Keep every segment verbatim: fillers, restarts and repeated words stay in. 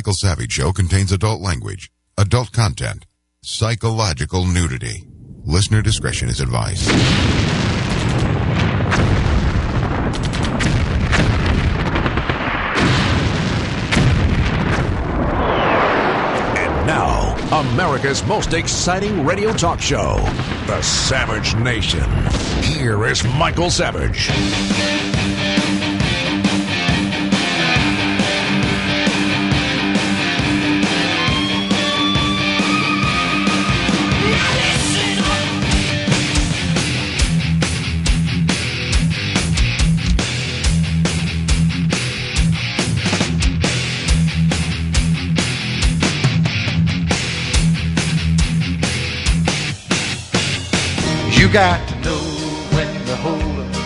Michael Savage Show contains adult language, adult content, psychological nudity. Listener discretion is advised. And now, America's most exciting radio talk show, The Savage Nation. Here is Michael Savage. You got to know when to hold up,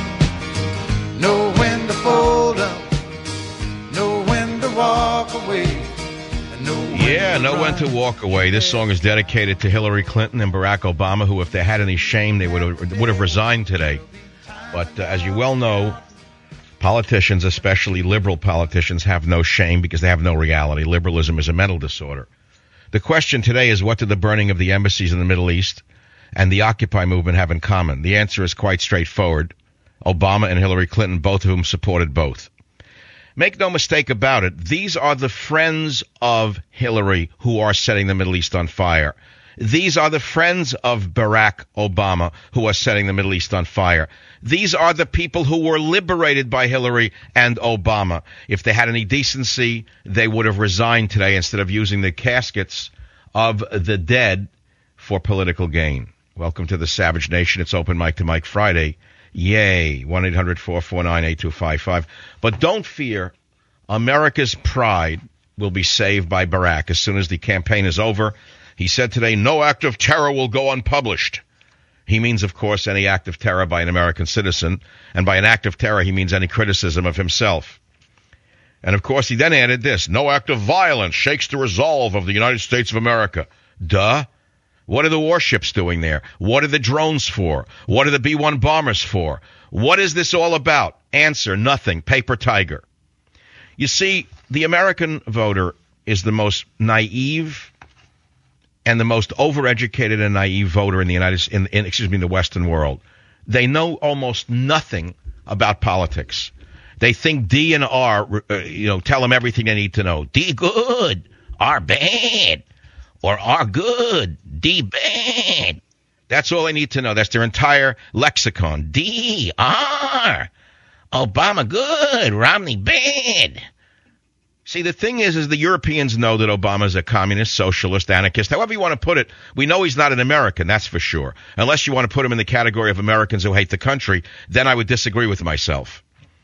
know when to fold up, know when to walk away. And know when yeah, to know run. when to walk away. This song is dedicated to Hillary Clinton and Barack Obama, who, if they had any shame, they would have, would have resigned today. But uh, as you well know, politicians, especially liberal politicians, have no shame because they have no reality. Liberalism is a mental disorder. The question today is, what did the burning of the embassies in the Middle East and the Occupy movement have in common? The answer is quite straightforward. Obama and Hillary Clinton, both of whom supported both. Make no mistake about it, these are the friends of Hillary who are setting the Middle East on fire. These are the friends of Barack Obama who are setting the Middle East on fire. These are the people who were liberated by Hillary and Obama. If they had any decency, they would have resigned today instead of using the caskets of the dead for political gain. Welcome to the Savage Nation. It's Open Mic to Mike Friday. Yay. one eight hundred four four nine eight two five five. But don't fear. America's pride will be saved by Barack as soon as the campaign is over. He said today, no act of terror will go unpublished. He means, of course, any act of terror by an American citizen. And by an act of terror, he means any criticism of himself. And, of course, he then added this, no act of violence shakes the resolve of the United States of America. Duh. What are the warships doing there? What are the drones for? What are the B one bombers for? What is this all about? Answer, nothing. Paper tiger. You see, the American voter is the most naive and the most overeducated and naive voter in the United in, in excuse me, in the Western world. They know almost nothing about politics. They think D and R, uh, you know, tell them everything they need to know. D good, R bad. Or are good, D bad. That's all they need to know. That's their entire lexicon. D, R, Obama good, Romney bad. See, the thing is, is the Europeans know that Obama's a communist, socialist, anarchist. However you want to put it, we know he's not an American, that's for sure. Unless you want to put him in the category of Americans who hate the country, then I would disagree with myself.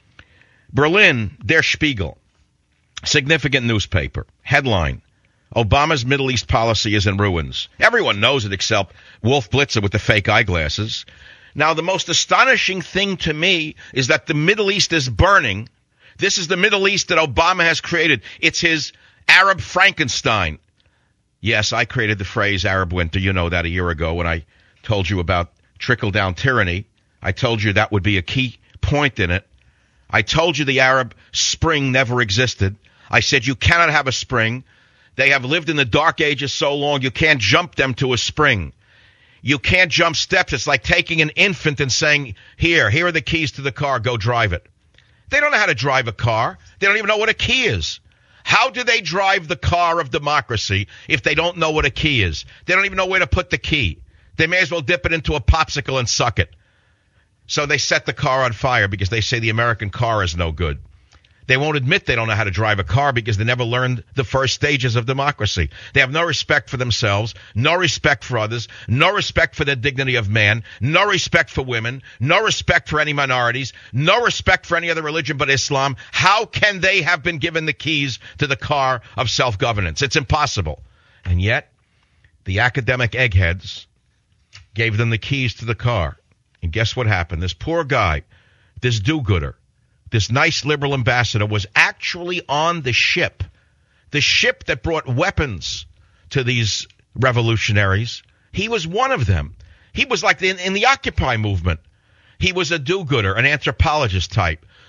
Berlin, Der Spiegel, significant newspaper, headline, Obama's Middle East policy is in ruins. Everyone knows it except Wolf Blitzer with the fake eyeglasses. Now, the most astonishing thing to me is that the Middle East is burning. This is the Middle East that Obama has created. It's his Arab Frankenstein. Yes, I created the phrase Arab winter. You know that a year ago when I told you about trickle-down tyranny. I told you that would be a key point in it. I told you the Arab Spring never existed. I said you cannot have a spring. They have lived in the dark ages so long, you can't jump them to a spring. You can't jump steps. It's like taking an infant and saying, here, here are the keys to the car, go drive it. They don't know how to drive a car. They don't even know what a key is. How do they drive the car of democracy if they don't know what a key is? They don't even know where to put the key. They may as well dip it into a popsicle and suck it. So they set the car on fire because they say the American car is no good. They won't admit they don't know how to drive a car because they never learned the first stages of democracy. They have no respect for themselves, no respect for others, no respect for the dignity of man, no respect for women, no respect for any minorities, no respect for any other religion but Islam. How can they have been given the keys to the car of self-governance? It's impossible. And yet, the academic eggheads gave them the keys to the car. And guess what happened? This poor guy, this do-gooder, this nice liberal ambassador was actually on the ship, the ship that brought weapons to these revolutionaries. He was one of them. He was like in, in the Occupy movement. He was a do-gooder, an anthropologist type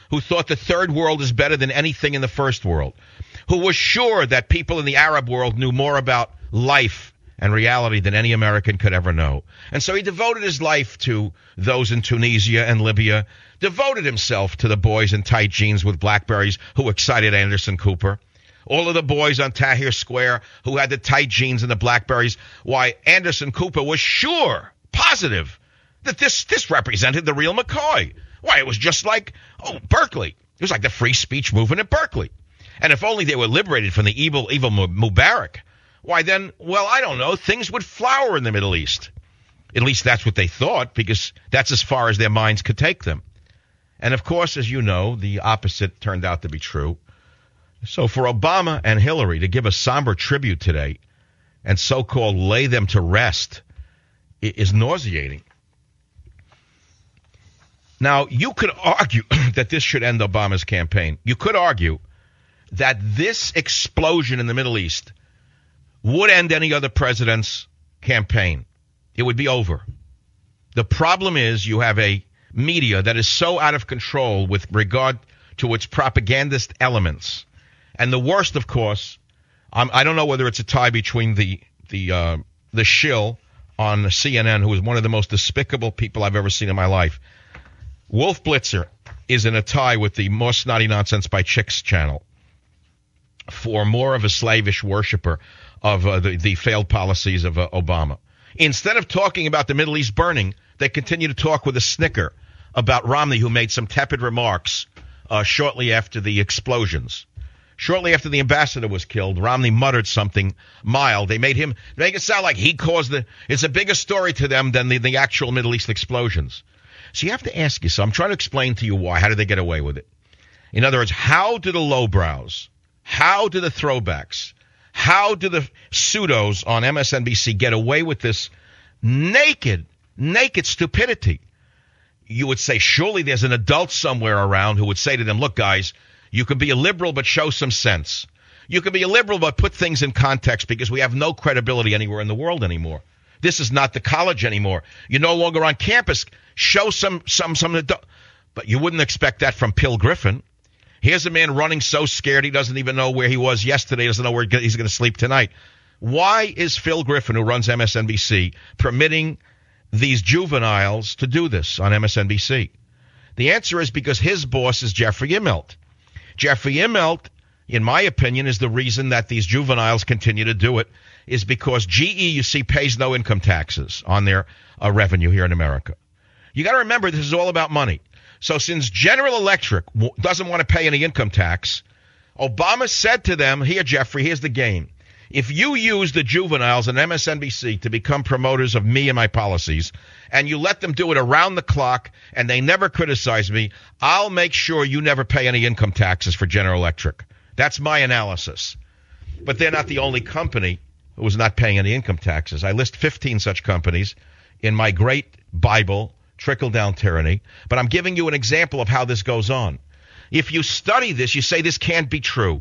who thought the third world is better than anything in the first world, who was sure that people in the Arab world knew more about life and reality than any American could ever know. And so he devoted his life to those in Tunisia and Libya, devoted himself to the boys in tight jeans with Blackberries who excited Anderson Cooper, all of the boys on Tahrir Square who had the tight jeans and the Blackberries. Why, Anderson Cooper was sure, positive, that this, this represented the real McCoy. Why, it was just like, oh, Berkeley. It was like the free speech movement at Berkeley. And if only they were liberated from the evil, evil Mubarak, why then, well, I don't know, things would flower in the Middle East. At least that's what they thought, because that's as far as their minds could take them. And of course, as you know, the opposite turned out to be true. So for Obama and Hillary to give a somber tribute today and so-called lay them to rest is nauseating. Now, you could argue that this should end Obama's campaign. You could argue that this explosion in the Middle East would end any other president's campaign. It would be over. The problem is you have a media that is so out of control with regard to its propagandist elements. And the worst, of course, um, I don't know whether it's a tie between the the uh, the shill on C N N, who is one of the most despicable people I've ever seen in my life. Wolf Blitzer is in a tie with the More Snotty Nonsense by Chicks channel for more of a slavish worshiper of uh, the, the failed policies of uh, Obama. Instead of talking about the Middle East burning, they continue to talk with a snicker about Romney, who made some tepid remarks uh, shortly after the explosions. Shortly after the ambassador was killed, Romney muttered something mild. They made him make it sound like he caused the. It's a bigger story to them than the, the actual Middle East explosions. So you have to ask yourself. I'm trying to explain to you why. How did they get away with it? In other words, how do the lowbrows, how do the throwbacks, how do the pseudos on M S N B C get away with this naked, naked stupidity? You would say, surely there's an adult somewhere around who would say to them, look, guys, you can be a liberal but show some sense. You can be a liberal but put things in context, because we have no credibility anywhere in the world anymore. This is not the college anymore. You're no longer on campus. Show some, some, some adult. But you wouldn't expect that from Phil Griffin. Here's a man running so scared he doesn't even know where he was yesterday, doesn't know where he's going to sleep tonight. Why is Phil Griffin, who runs M S N B C, permitting these juveniles to do this on M S N B C? The answer is because his boss is Jeffrey Immelt. Jeffrey Immelt, in my opinion, is the reason that these juveniles continue to do it, is because G E, you see, pays no income taxes on their uh, revenue here in America. You got to remember, this is all about money. So since General Electric w- doesn't want to pay any income tax, Obama said to them, here, Jeffrey, here's the game. If you use the juveniles on M S N B C to become promoters of me and my policies, and you let them do it around the clock, and they never criticize me, I'll make sure you never pay any income taxes for General Electric. That's my analysis. But they're not the only company who is not paying any income taxes. I list fifteen such companies in my great Bible, Trickle-Down Tyranny, but I'm giving you an example of how this goes on. If you study this, you say this can't be true.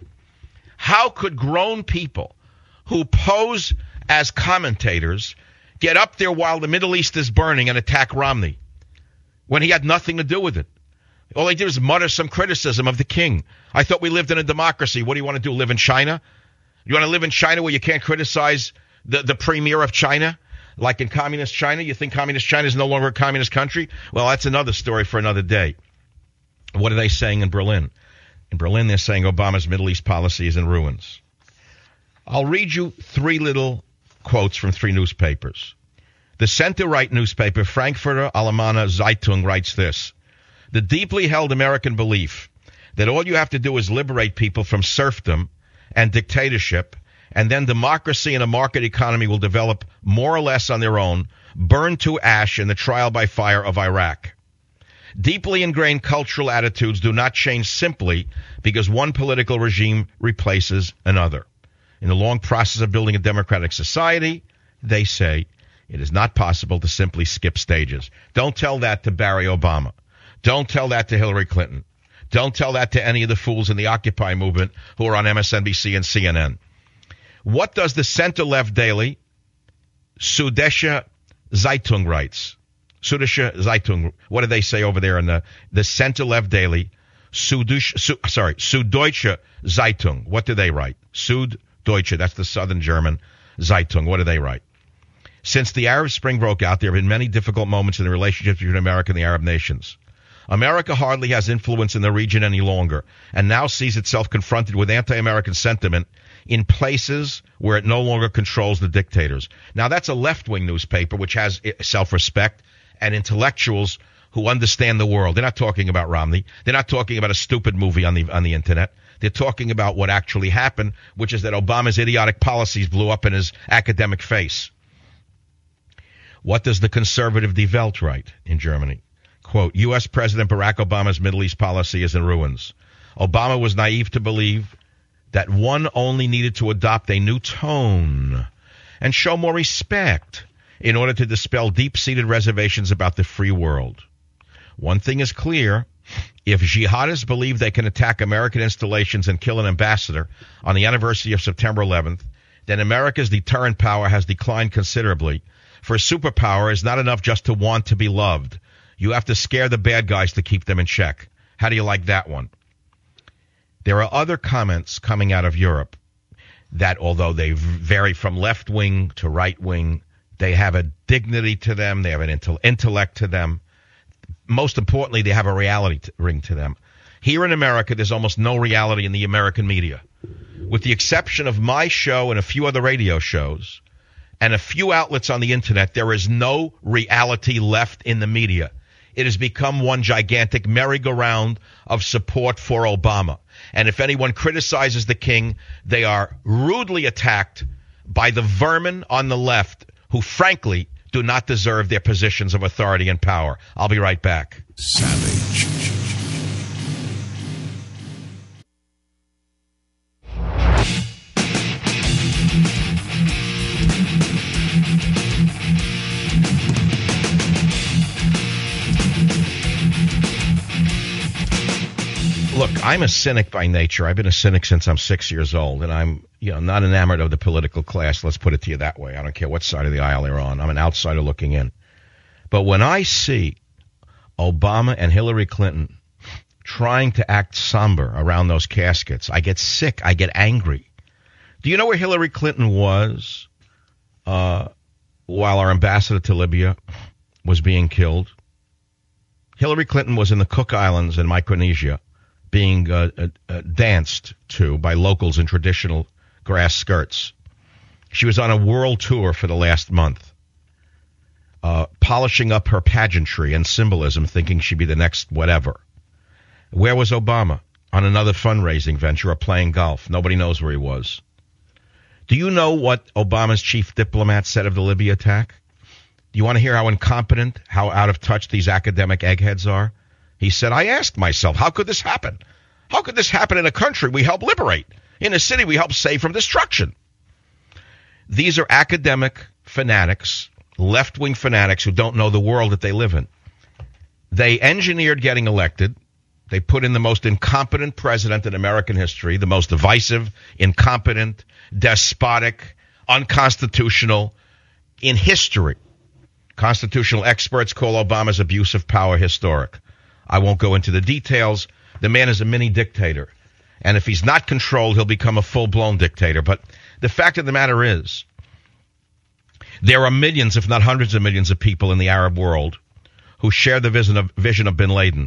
How could grown people who pose as commentators get up there while the Middle East is burning and attack Romney when he had nothing to do with it? All they did was mutter some criticism of the king. I thought we lived in a democracy. What do you want to do, live in China? You want to live in China where you can't criticize the, the premier of China? Like in communist China? You think communist China is no longer a communist country? Well, that's another story for another day. What are they saying in Berlin? In Berlin, they're saying Obama's Middle East policy is in ruins. I'll read you three little quotes from three newspapers. The center-right newspaper, Frankfurter Allgemeine Zeitung, writes this: the deeply held American belief that all you have to do is liberate people from serfdom and dictatorship, and then democracy and a market economy will develop more or less on their own, burned to ash in the trial by fire of Iraq. Deeply ingrained cultural attitudes do not change simply because one political regime replaces another. In the long process of building a democratic society, they say, it is not possible to simply skip stages. Don't tell that to Barry Obama. Don't tell that to Hillary Clinton. Don't tell that to any of the fools in the Occupy movement who are on M S N B C and C N N. What does the center-left daily, Süddeutsche Zeitung, writes? Süddeutsche Zeitung, what do they say over there in the, the center-left daily, Süddeutsche, Su, sorry, Süddeutsche Zeitung. What do they write? Süddeutsche, that's the southern German Zeitung. What do they write? Since the Arab Spring broke out, there have been many difficult moments in the relationship between America and the Arab nations. America hardly has influence in the region any longer, and now sees itself confronted with anti-American sentiment in places where it no longer controls the dictators. Now, that's a left-wing newspaper which has self-respect and intellectuals who understand the world. They're not talking about Romney. They're not talking about a stupid movie on the on the internet. They're talking about what actually happened, which is that Obama's idiotic policies blew up in his academic face. What does the conservative Die Welt write in Germany? Quote, U S. President Barack Obama's Middle East policy is in ruins. Obama was naive to believe that one only needed to adopt a new tone and show more respect in order to dispel deep-seated reservations about the free world. One thing is clear. If jihadists believe they can attack American installations and kill an ambassador on the anniversary of September eleventh, then America's deterrent power has declined considerably. For a superpower is not enough just to want to be loved. You have to scare the bad guys to keep them in check. How do you like that one? There are other comments coming out of Europe that, although they vary from left-wing to right-wing, they have a dignity to them, they have an intellect to them. Most importantly, they have a reality to, ring to them. Here in America, there's almost no reality in the American media. With the exception of my show and a few other radio shows and a few outlets on the internet, there is no reality left in the media. It has become one gigantic merry-go-round of support for Obama. And if anyone criticizes the king, they are rudely attacked by the vermin on the left who, frankly, do not deserve their positions of authority and power. I'll be right back. Savage. Look, I'm a cynic by nature. I've been a cynic since I'm six years old, and I'm, you know, not enamored of the political class. Let's put it to you that way. I don't care what side of the aisle they're on. I'm an outsider looking in. But when I see Obama and Hillary Clinton trying to act somber around those caskets, I get sick. I get angry. Do you know where Hillary Clinton was uh, while our ambassador to Libya was being killed? Hillary Clinton was in the Cook Islands in Micronesia, being uh, uh, uh, danced to by locals in traditional grass skirts. She was on a world tour for the last month, uh, polishing up her pageantry and symbolism, thinking she'd be the next whatever. Where was Obama? On another fundraising venture or playing golf. Nobody knows where he was. Do you know what Obama's chief diplomat said of the Libya attack? Do you want to hear how incompetent, how out of touch these academic eggheads are? He said, I asked myself, how could this happen? How could this happen in a country we help liberate, in a city we help save from destruction? These are academic fanatics, left-wing fanatics who don't know the world that they live in. They engineered getting elected. They put in the most incompetent president in American history, the most divisive, incompetent, despotic, unconstitutional in history. Constitutional experts call Obama's abuse of power historic. I won't go into the details. The man is a mini dictator. And if he's not controlled, he'll become a full-blown dictator. But the fact of the matter is, there are millions, if not hundreds of millions of people in the Arab world who share the vision of, vision of bin Laden.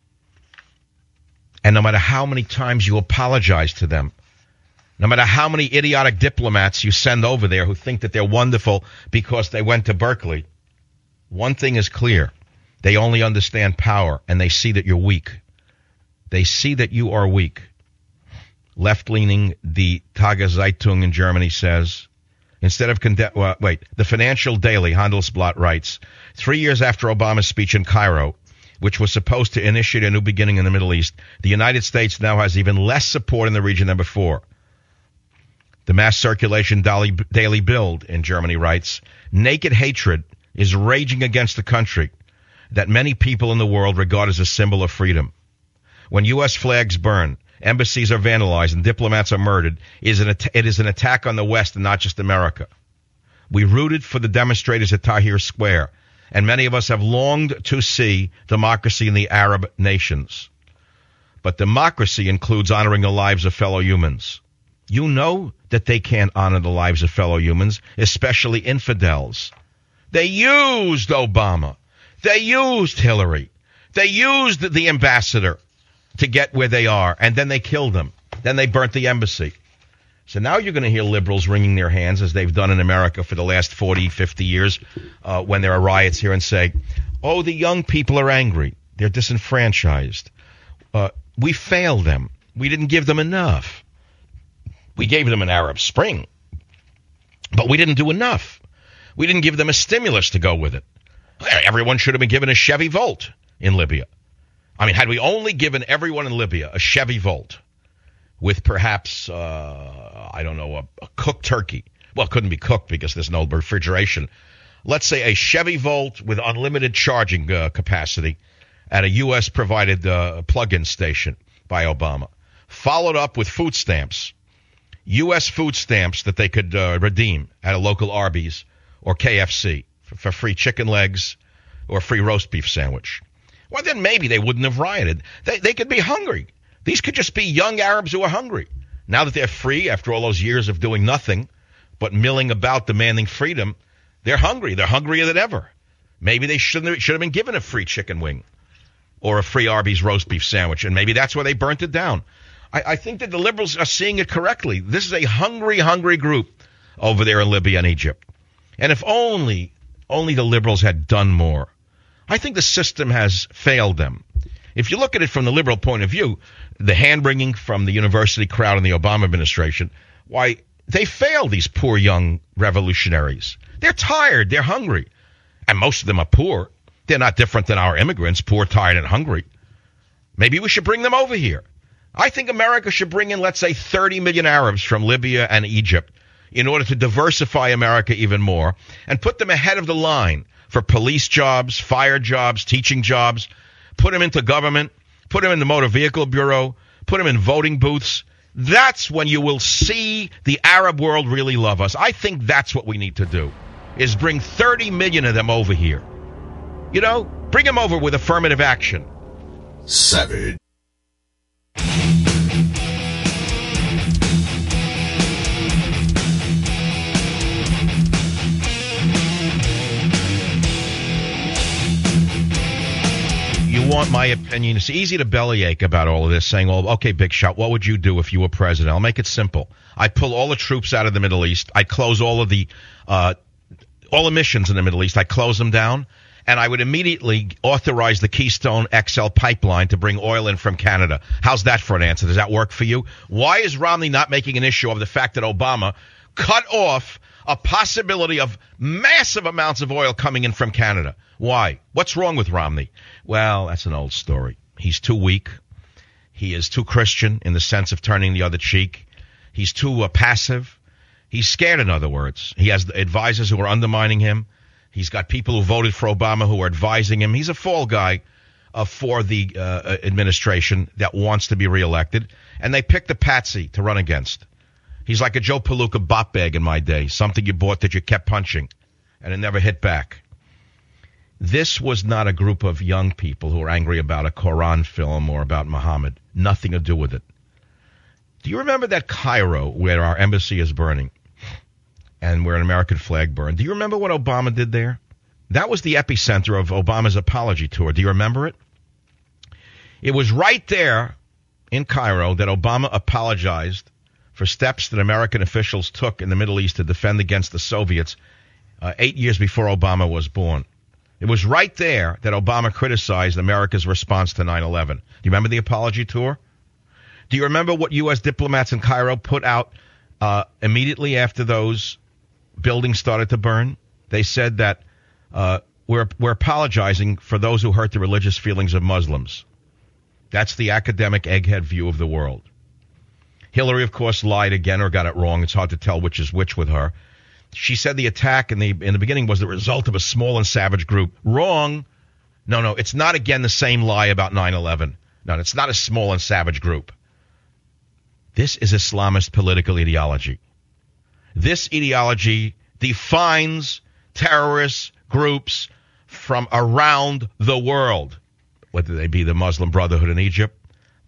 And no matter how many times you apologize to them, no matter how many idiotic diplomats you send over there who think that they're wonderful because they went to Berkeley, one thing is clear. They only understand power, and they see that you're weak. They see that you are weak. Left-leaning, the Tageszeitung in Germany says, instead of, conde- well, wait, the Financial Daily, Handelsblatt writes, three years after Obama's speech in Cairo, which was supposed to initiate a new beginning in the Middle East, the United States now has even less support in the region than before. The mass circulation Daily Bild in Germany writes, naked hatred is raging against the country that many people in the world regard as a symbol of freedom. When U S flags burn, embassies are vandalized, and diplomats are murdered, it is, an at- it is an attack on the West and not just America. We rooted for the demonstrators at Tahrir Square, and many of us have longed to see democracy in the Arab nations. But democracy includes honoring the lives of fellow humans. You know that they can't honor the lives of fellow humans, especially infidels. They used Obama. They used Hillary. They used the ambassador to get where they are, and then they killed them. Then they burnt the embassy. So now you're going to hear liberals wringing their hands, as they've done in America for the last forty, fifty years, uh, when there are riots here, and say, oh, the young people are angry. They're disenfranchised. Uh, we failed them. We didn't give them enough. We gave them an Arab Spring, but we didn't do enough. We didn't give them a stimulus to go with it. Everyone should have been given a Chevy Volt in Libya. I mean, had we only given everyone in Libya a Chevy Volt with perhaps, uh, I don't know, a, a cooked turkey. Well, it couldn't be cooked because there's no refrigeration. Let's say a Chevy Volt with unlimited charging uh, capacity at a U S-provided uh, plug-in station by Obama, followed up with food stamps, U S food stamps that they could uh, redeem at a local Arby's or K F C for, for free chicken legs or free roast beef sandwich. Well, then maybe they wouldn't have rioted. They, they could be hungry. These could just be young Arabs who are hungry. Now that they're free after all those years of doing nothing but milling about demanding freedom, they're hungry. They're hungrier than ever. Maybe they shouldn't have, should have been given a free chicken wing or a free Arby's roast beef sandwich, and maybe that's why they burnt it down. I, I think that the liberals are seeing it correctly. This is a hungry, hungry group over there in Libya and Egypt. And if only, only the liberals had done more. I think the system has failed them. If you look at it from the liberal point of view, the hand-wringing from the university crowd in the Obama administration, why, they failed these poor young revolutionaries. They're tired. They're hungry. And most of them are poor. They're not different than our immigrants, poor, tired, and hungry. Maybe we should bring them over here. I think America should bring in, let's say, thirty million Arabs from Libya and Egypt in order to diversify America even more and put them ahead of the line for police jobs, fire jobs, teaching jobs, put them into government, put them in the motor vehicle bureau, put them in voting booths. That's when you will see the Arab world really love us. I think that's what we need to do, is bring thirty million of them over here. You know, bring them over with affirmative action. Savage. You want my opinion? It's easy to bellyache about all of this, saying, "Oh, okay, Big Shot, what would you do if you were president?" I'll make it simple. I'd pull all the troops out of the Middle East. I'd close all of the uh, all the missions in the Middle East. I'd close them down, and I would immediately authorize the Keystone X L pipeline to bring oil in from Canada. How's that for an answer? Does that work for you? Why is Romney not making an issue of the fact that Obama cut off a possibility of massive amounts of oil coming in from Canada? Why? What's wrong with Romney? Well, that's an old story. He's too weak. He is too Christian in the sense of turning the other cheek. He's too uh, passive. He's scared, in other words. He has advisors who are undermining him. He's got people who voted for Obama who are advising him. He's a fall guy uh, for the uh, administration that wants to be reelected. And they picked a patsy to run against. He's like a Joe Palooka bop bag in my day, something you bought that you kept punching, and it never hit back. This was not a group of young people who are angry about a Quran film or about Muhammad. Nothing to do with it. Do you remember that Cairo where our embassy is burning and where an American flag burned? Do you remember what Obama did there? That was the epicenter of Obama's apology tour. Do you remember it? It was right there in Cairo that Obama apologized for steps that American officials took in the Middle East to defend against the Soviets uh, eight years before Obama was born. It was right there that Obama criticized America's response to nine eleven. Do you remember the apology tour? Do you remember what U S diplomats in Cairo put out uh, immediately after those buildings started to burn? They said that uh, we're, we're apologizing for those who hurt the religious feelings of Muslims. That's the academic egghead view of the world. Hillary, of course, lied again or got it wrong. It's hard to tell which is which with her. She said the attack in the in the beginning was the result of a small and savage group. Wrong. No, no, it's not again the same lie about nine eleven. No, it's not a small and savage group. This is Islamist political ideology. This ideology defines terrorist groups from around the world, whether they be the Muslim Brotherhood in Egypt,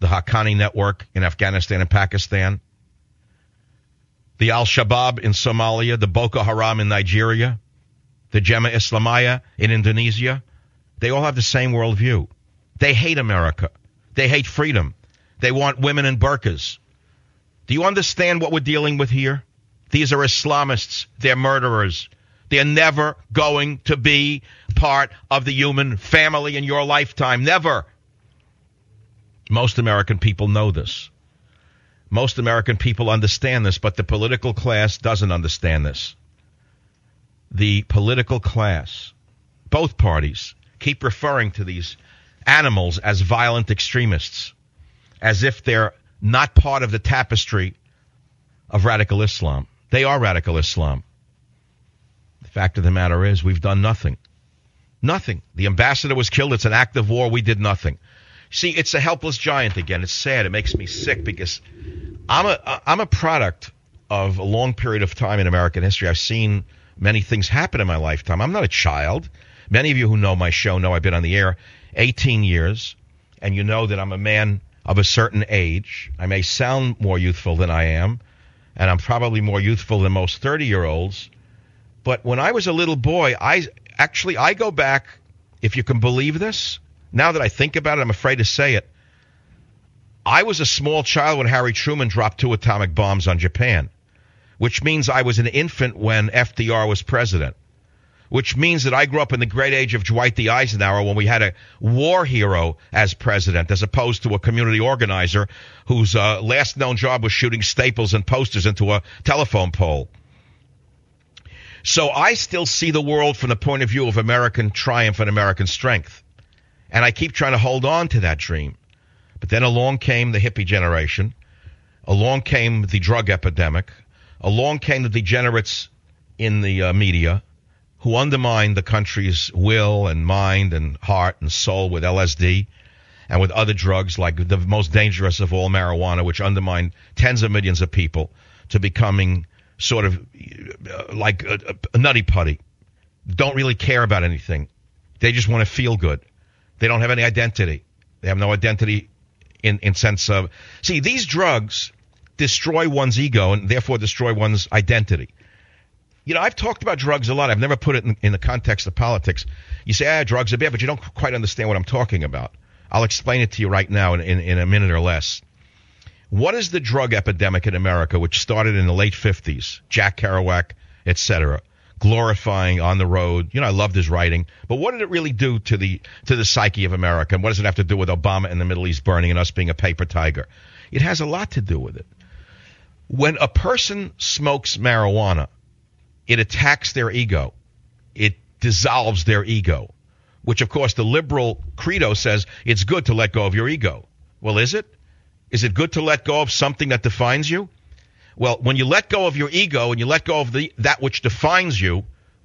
the Haqqani network in Afghanistan and Pakistan, the Al-Shabaab in Somalia, the Boko Haram in Nigeria, the Jemaah Islamiyah in Indonesia, they all have the same worldview. They hate America. They hate freedom. They want women in burqas. Do you understand what we're dealing with here? These are Islamists. They're murderers. They're never going to be part of the human family in your lifetime. Never. Most American people know this. Most American people understand this, but the political class doesn't understand this. The political class, both parties, keep referring to these animals as violent extremists, as if they're not part of the tapestry of radical Islam. They are radical Islam. The fact of the matter is, we've done nothing. Nothing. The ambassador was killed. It's an act of war. We did nothing. See, it's a helpless giant again. It's sad. It makes me sick because I'm a I'm a product of a long period of time in American history. I've seen many things happen in my lifetime. I'm not a child. Many of you who know my show know I've been on the air eighteen years, and you know that I'm a man of a certain age. I may sound more youthful than I am, and I'm probably more youthful than most thirty-year-olds. But when I was a little boy, I actually, I go back, if you can believe this, now that I think about it, I'm afraid to say it. I was a small child when Harry Truman dropped two atomic bombs on Japan, which means I was an infant when F D R was president, which means that I grew up in the great age of Dwight D. Eisenhower when we had a war hero as president, as opposed to a community organizer whose uh, last known job was shooting staples and posters into a telephone pole. So I still see the world from the point of view of American triumph and American strength. And I keep trying to hold on to that dream. But then along came the hippie generation. Along came the drug epidemic. Along came the degenerates in the uh, media who undermined the country's will and mind and heart and soul with L S D and with other drugs like the most dangerous of all, marijuana, which undermined tens of millions of people to becoming sort of uh, like a, a nutty putty. Don't really care about anything. They just want to feel good. They don't have any identity. They have no identity in, in sense of... See, these drugs destroy one's ego and therefore destroy one's identity. You know, I've talked about drugs a lot. I've never put it in, in the context of politics. You say, ah, drugs are bad, but you don't quite understand what I'm talking about. I'll explain it to you right now in, in, in a minute or less. What is the drug epidemic in America, which started in the late fifties, Jack Kerouac, et cetera, glorifying On the Road? You know, I loved his writing. But what did it really do to the to the psyche of America? And what does it have to do with Obama and the Middle East burning and us being a paper tiger? It has a lot to do with it. When a person smokes marijuana, it attacks their ego. It dissolves their ego, which, of course, the liberal credo says it's good to let go of your ego. Well, is it? Is it good to let go of something that defines you? Well, when you let go of your ego and you let go of the that which defines you,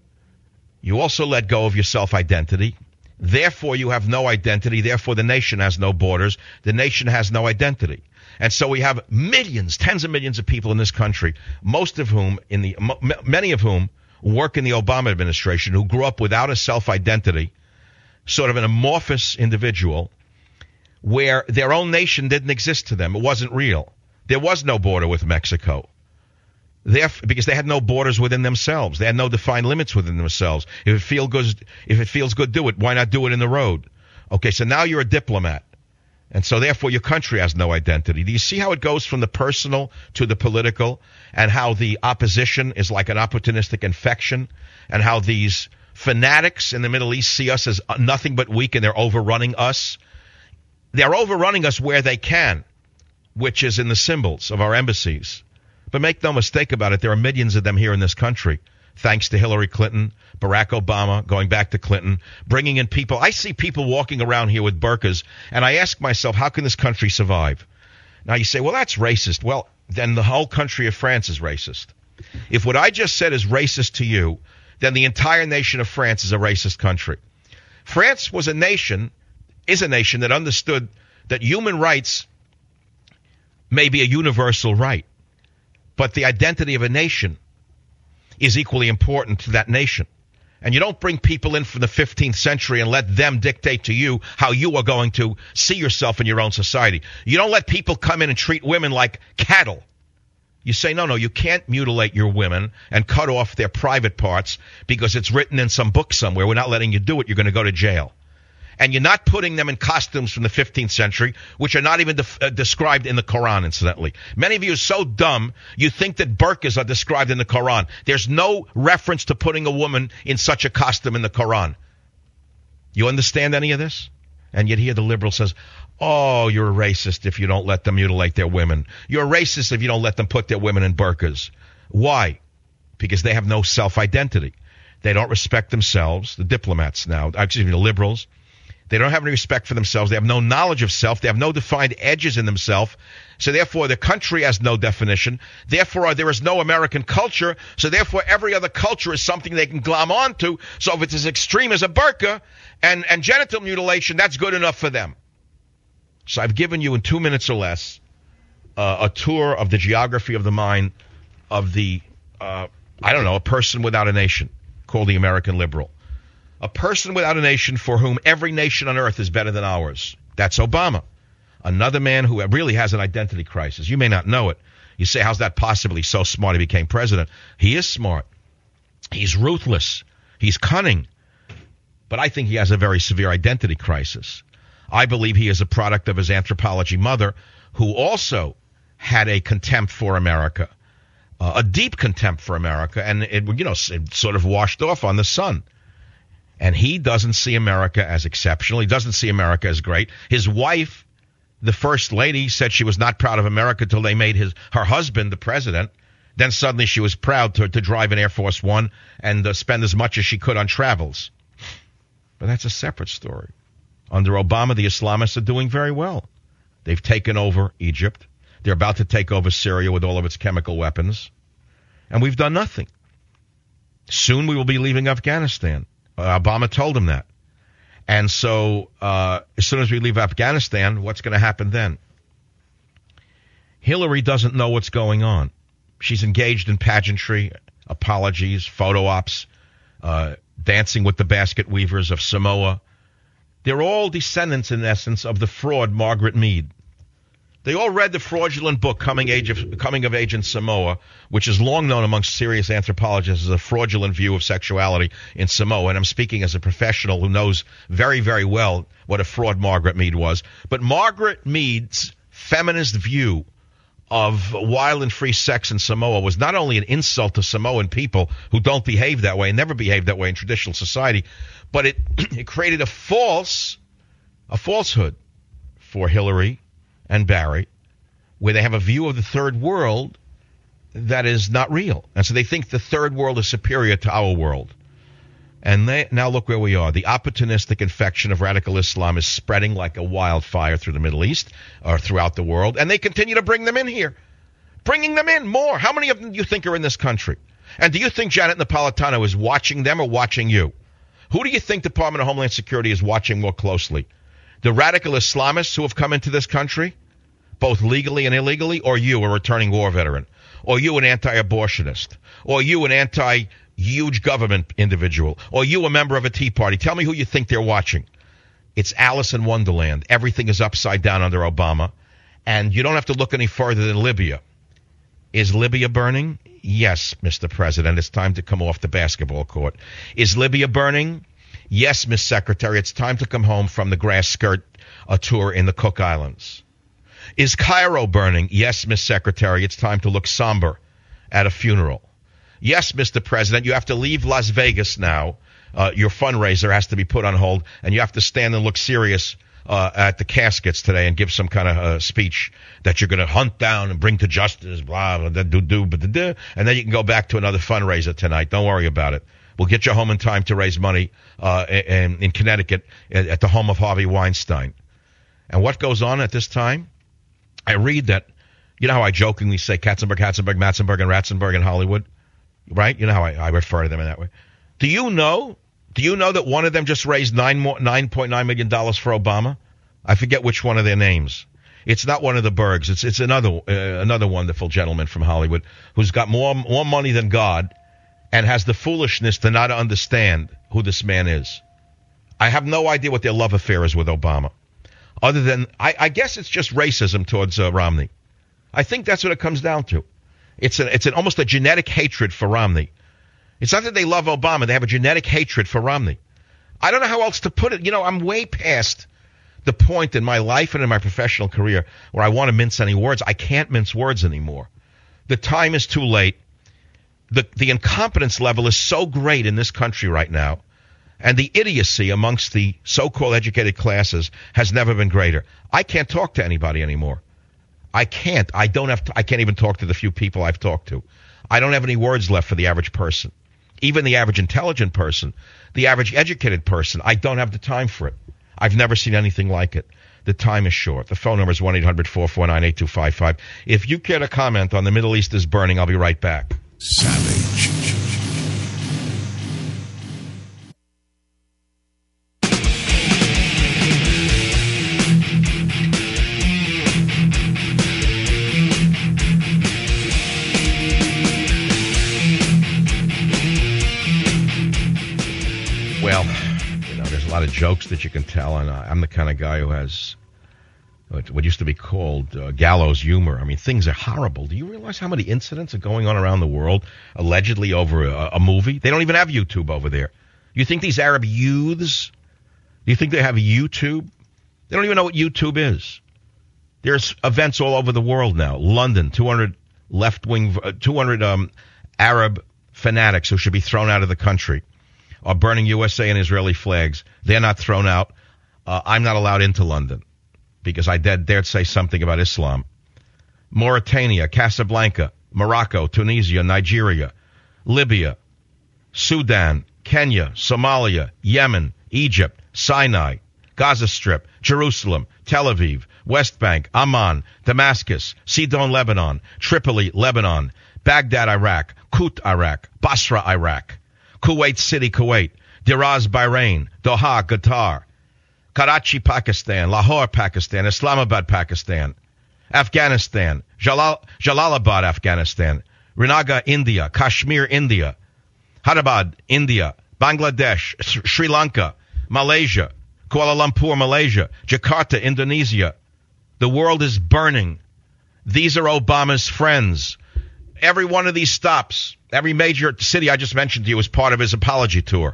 you also let go of your self-identity. Therefore, you have no identity. Therefore, the nation has no borders. The nation has no identity. And so we have millions, tens of millions of people in this country, most of whom, in the m- many of whom work in the Obama administration, who grew up without a self-identity, sort of an amorphous individual, where their own nation didn't exist to them. It wasn't real. There was no border with Mexico. Therefore, because they had no borders within themselves. They had no defined limits within themselves. If it feel good, if it feels good, do it. Why not do it in the road? Okay, so now you're a diplomat. And so therefore your country has no identity. Do you see how it goes from the personal to the political, and how the opposition is like an opportunistic infection, and how these fanatics in the Middle East see us as nothing but weak and they're overrunning us? They're overrunning us where they can, which is in the symbols of our embassies. But make no mistake about it, there are millions of them here in this country, thanks to Hillary Clinton, Barack Obama, going back to Clinton, bringing in people. I see people walking around here with burqas, and I ask myself, how can this country survive? Now you say, well, that's racist. Well, then the whole country of France is racist. If what I just said is racist to you, then the entire nation of France is a racist country. France was a nation, is a nation that understood that human rights may be a universal right, but the identity of a nation is equally important to that nation. And you don't bring people in from the fifteenth century and let them dictate to you how you are going to see yourself in your own society. You don't let people come in and treat women like cattle. You say, no, no, you can't mutilate your women and cut off their private parts because it's written in some book somewhere. We're not letting you do it. You're going to go to jail. And you're not putting them in costumes from the fifteenth century, which are not even de- uh, described in the Quran, incidentally. Many of you are so dumb, you think that burqas are described in the Quran. There's no reference to putting a woman in such a costume in the Quran. You understand any of this? And yet here the liberal says, oh, you're a racist if you don't let them mutilate their women. You're a racist if you don't let them put their women in burqas. Why? Because they have no self-identity. They don't respect themselves, the diplomats now, excuse me, the liberals. They don't have any respect for themselves. They have no knowledge of self. They have no defined edges in themselves. So therefore, the country has no definition. Therefore, there is no American culture. So therefore, every other culture is something they can glom onto. So if it's as extreme as a burqa and, and genital mutilation, that's good enough for them. So I've given you in two minutes or less uh, a tour of the geography of the mind of the, uh, I don't know, a person without a nation called the American liberal. A person without a nation for whom every nation on earth is better than ours. That's Obama. Another man who really has an identity crisis. You may not know it. You say, how's that possible? He's so smart he became president. He is smart. He's ruthless. He's cunning. But I think he has a very severe identity crisis. I believe he is a product of his anthropology mother, who also had a contempt for America, uh, a deep contempt for America, and it, you know, it sort of washed off on the son. And he doesn't see America as exceptional. He doesn't see America as great. His wife, the first lady, said she was not proud of America until they made his her husband the president. Then suddenly she was proud to, to drive an Air Force One and uh, spend as much as she could on travels. But that's a separate story. Under Obama, the Islamists are doing very well. They've taken over Egypt. They're about to take over Syria with all of its chemical weapons. And we've done nothing. Soon we will be leaving Afghanistan. Uh, Obama told him that. And so uh, as soon as we leave Afghanistan, what's going to happen then? Hillary doesn't know what's going on. She's engaged in pageantry, apologies, photo ops, uh, dancing with the basket weavers of Samoa. They're all descendants, in essence, of the fraud Margaret Mead. They all read the fraudulent book, Coming, Age of, Coming of Age in Samoa, which is long known amongst serious anthropologists as a fraudulent view of sexuality in Samoa. And I'm speaking as a professional who knows very, very well what a fraud Margaret Mead was. But Margaret Mead's feminist view of wild and free sex in Samoa was not only an insult to Samoan people who don't behave that way and never behave that way in traditional society, but it, it created a false, a falsehood for Hillary and Barry, where they have a view of the third world that is not real. And so they think the third world is superior to our world. And they, now look where we are. The opportunistic infection of radical Islam is spreading like a wildfire through the Middle East or throughout the world, and they continue to bring them in here. Bringing them in more. How many of them do you think are in this country? And do you think Janet Napolitano is watching them or watching you? Who do you think the Department of Homeland Security is watching more closely? The radical Islamists who have come into this country, both legally and illegally, or you, a returning war veteran, or you, an anti-abortionist, or you, an anti-huge government individual, or you, a member of a Tea Party? Tell me who you think they're watching. It's Alice in Wonderland. Everything is upside down under Obama, and you don't have to look any further than Libya. Is Libya burning? Yes, Mister President. It's time to come off the basketball court. Is Libya burning? Yes, Miss Secretary. It's time to come home from the grass skirt uh, tour in the Cook Islands. Is Cairo burning? Yes, Miss Secretary. It's time to look somber at a funeral. Yes, Mister President. You have to leave Las Vegas now. Uh, your fundraiser has to be put on hold, and you have to stand and look serious uh, at the caskets today and give some kind of uh, speech that you're going to hunt down and bring to justice, blah, blah, blah, do, do, blah, blah, and then you can go back to another fundraiser tonight. Don't worry about it. We'll get you home in time to raise money uh, in, in Connecticut at the home of Harvey Weinstein. And what goes on at this time? I read that, you know how I jokingly say Katzenberg, Katzenberg, Matzenberg, and Ratzenberg in Hollywood? Right? You know how I, I refer to them in that way. Do you know, do you know that one of them just raised nine more, nine point nine million dollars for Obama? I forget which one of their names. It's not one of the Bergs. It's it's another uh, another wonderful gentleman from Hollywood who's got more more money than God, and has the foolishness to not understand who this man is. I have no idea what their love affair is with Obama. Other than, I, I guess it's just racism towards uh, Romney. I think that's what it comes down to. It's, a, it's an, almost a genetic hatred for Romney. It's not that they love Obama. They have a genetic hatred for Romney. I don't know how else to put it. You know, I'm way past the point in my life and in my professional career where I want to mince any words. I can't mince words anymore. The time is too late. The, the incompetence level is so great in this country right now, and the idiocy amongst the so-called educated classes has never been greater. I can't talk to anybody anymore. I can't. I don't have to, I can't even talk to the few people I've talked to. I don't have any words left for the average person. Even the average intelligent person, the average educated person, I don't have the time for it. I've never seen anything like it. The time is short. The phone number is one eight hundred four four nine eight two five five. If you care to comment on The Middle East is Burning, I'll be right back. Savage. Well, you know, there's a lot of jokes that you can tell, and I'm the kind of guy who has what used to be called uh, gallows humor. I mean, things are horrible. Do you realize how many incidents are going on around the world, allegedly over a, a movie? They don't even have YouTube over there. You think these Arab youths, do you think they have YouTube? They don't even know what YouTube is. There's events all over the world now. London, two hundred left-wing, uh, two hundred um, Arab fanatics who should be thrown out of the country are burning U S A and Israeli flags. They're not thrown out. Uh, I'm not allowed into London because I dared, dared say something about Islam. Mauritania, Casablanca, Morocco, Tunisia, Nigeria, Libya, Sudan, Kenya, Somalia, Yemen, Egypt, Sinai, Gaza Strip, Jerusalem, Tel Aviv, West Bank, Amman, Damascus, Sidon, Lebanon, Tripoli, Lebanon, Baghdad, Iraq, Kut, Iraq, Basra, Iraq, Kuwait City, Kuwait, Diraz, Bahrain, Doha, Qatar, Karachi, Pakistan, Lahore, Pakistan, Islamabad, Pakistan, Afghanistan, Jalal, Jalalabad, Afghanistan, Rinaga, India, Kashmir, India, Hyderabad, India, Bangladesh, Sri Lanka, Malaysia, Kuala Lumpur, Malaysia, Jakarta, Indonesia. The world is burning. These are Obama's friends. Every one of these stops, every major city I just mentioned to you, was part of his apology tour.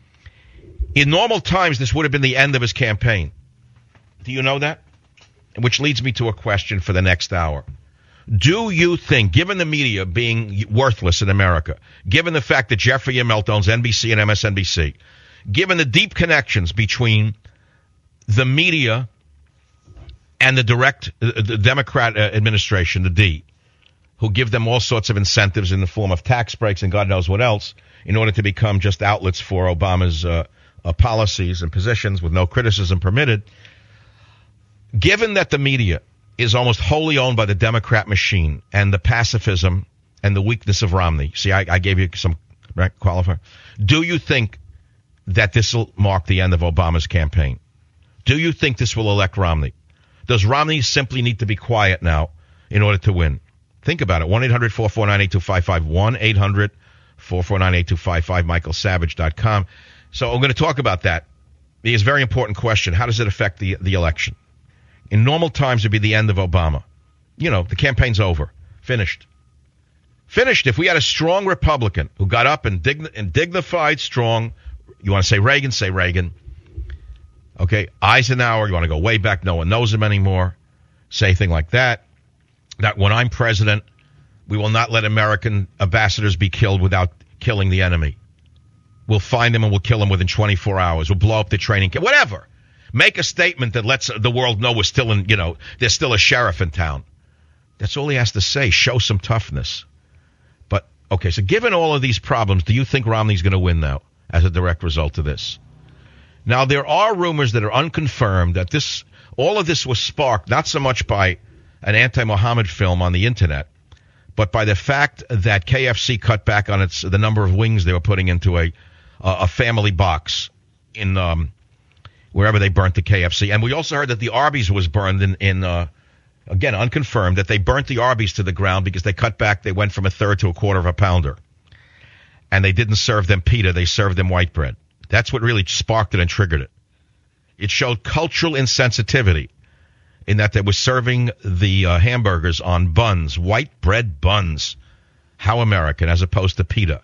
In normal times, this would have been the end of his campaign. Do you know that? Which leads me to a question for the next hour. Do you think, given the media being worthless in America, given the fact that Jeffrey Immelt owns N B C and M S N B C, given the deep connections between the media and the direct the Democrat administration, the D, who give them all sorts of incentives in the form of tax breaks and God knows what else in order to become just outlets for Obama's uh, uh, policies and positions with no criticism permitted. Given that the media is almost wholly owned by the Democrat machine and the pacifism and the weakness of Romney, see, I, I gave you some right, qualifier. Do you think that this will mark the end of Obama's campaign? Do you think this will elect Romney? Does Romney simply need to be quiet now in order to win? Think about it. one eight hundred four four nine eight two five five. one eight hundred four four nine eight two five five. michael savage dot com. So I'm going to talk about that. It's a very important question. How does it affect the, the election? In normal times, it would be the end of Obama. You know, the campaign's over. Finished. Finished. If we had a strong Republican who got up and, dign- and dignified, strong, you want to say Reagan, say Reagan. Okay, Eisenhower, you want to go way back, no one knows him anymore. Say a thing like that. That when I'm president, we will not let American ambassadors be killed without killing the enemy. We'll find them and we'll kill them within twenty-four hours. We'll blow up the training camp. Whatever. Make a statement that lets the world know we're still in, you know, there's still a sheriff in town. That's all he has to say. Show some toughness. But, okay, so given all of these problems, do you think Romney's going to win now as a direct result of this? Now, there are rumors that are unconfirmed that this, all of this was sparked not so much by an anti-Mohammed film on the internet, but by the fact that K F C cut back on its the number of wings they were putting into a a family box in um, wherever they burnt the K F C. And we also heard that the Arby's was burned in, in uh, again, unconfirmed, that they burnt the Arby's to the ground because they cut back, they went from a third to a quarter of a pounder. and they didn't serve them pita, they served them white bread. That's what really sparked it and triggered it. It showed cultural insensitivity in that they were serving the uh, hamburgers on buns, white bread buns. How American, as opposed to pita.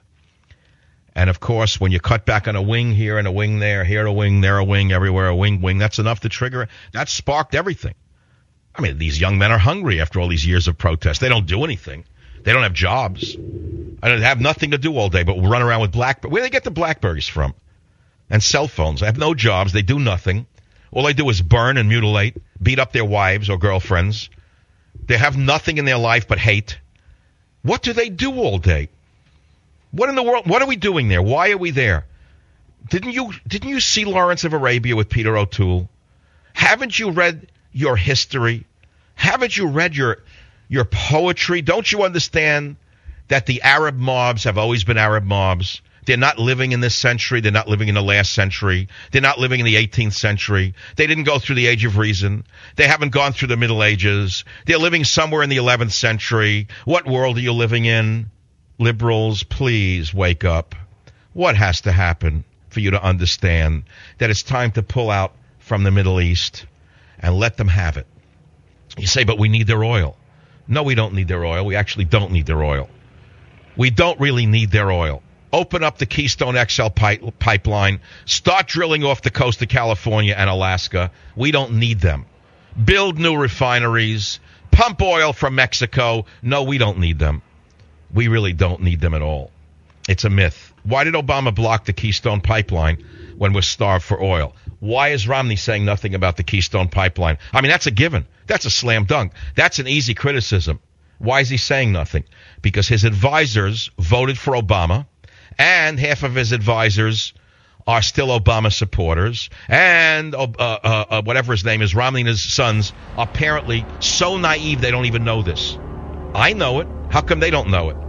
And, of course, when you cut back on a wing here and a wing there, here a wing, there a wing, everywhere a wing, wing, that's enough to trigger it. That sparked everything. I mean, these young men are hungry after all these years of protest. They don't do anything. They don't have jobs. They have nothing to do all day but run around with Blackberries. Where do they get the Blackberries from? And cell phones. They have no jobs. They do nothing. All they do is burn and mutilate, beat up their wives or girlfriends. They have nothing in their life but hate. What do they do all day? What in the world? What are we doing there? Why are we there? Didn't you didn't you see Lawrence of Arabia with Peter O'Toole? Haven't you read your history? Haven't you read your your poetry? Don't you understand that the Arab mobs have always been Arab mobs? They're not living in this century. They're not living in the last century. They're not living in the eighteenth century. They didn't go through the Age of Reason. They haven't gone through the Middle Ages. They're living somewhere in the eleventh century. What world are you living in? Liberals, please wake up. What has to happen for you to understand that it's time to pull out from the Middle East and let them have it? You say, but we need their oil. No, we don't need their oil. We actually don't need their oil. We don't really need their oil. Open up the Keystone X L pipe, pipeline. Start drilling off the coast of California and Alaska. We don't need them. Build new refineries. Pump oil from Mexico. No, we don't need them. We really don't need them at all. It's a myth. Why did Obama block the Keystone Pipeline when we're starved for oil? Why is Romney saying nothing about the Keystone Pipeline? I mean, that's a given. That's a slam dunk. That's an easy criticism. Why is he saying nothing? Because his advisors voted for Obama, and half of his advisors are still Obama supporters, and uh, uh, uh, whatever his name is, Romney and his sons, are apparently so naive they don't even know this. I know it. How come they don't know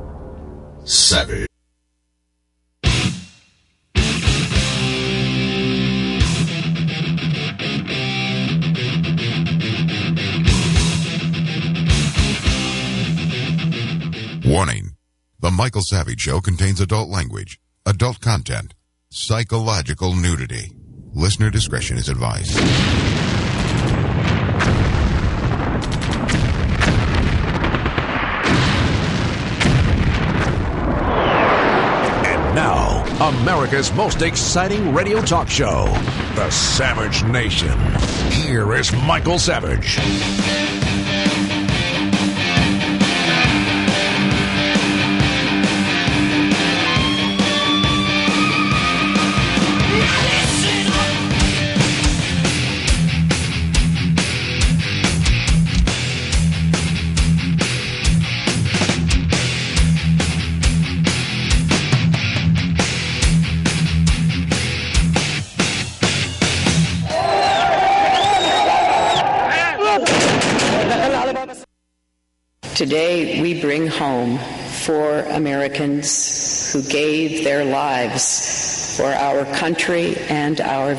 it? Savage. Warning. The Michael Savage Show contains adult language, adult content, psychological nudity. Listener discretion is advised. And now, America's most exciting radio talk show, The Savage Nation. Here is Michael Savage. Today, we bring home four Americans who gave their lives for our country and our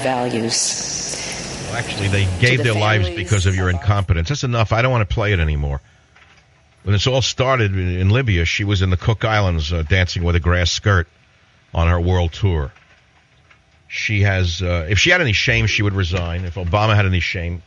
values. Well, actually, they gave the their lives because of your incompetence. That's enough. I don't want to play it anymore. When this all started in Libya, she was in the Cook Islands uh, dancing with a grass skirt on her world tour. She has, uh, if she had any shame, she would resign. If Obama had any shame,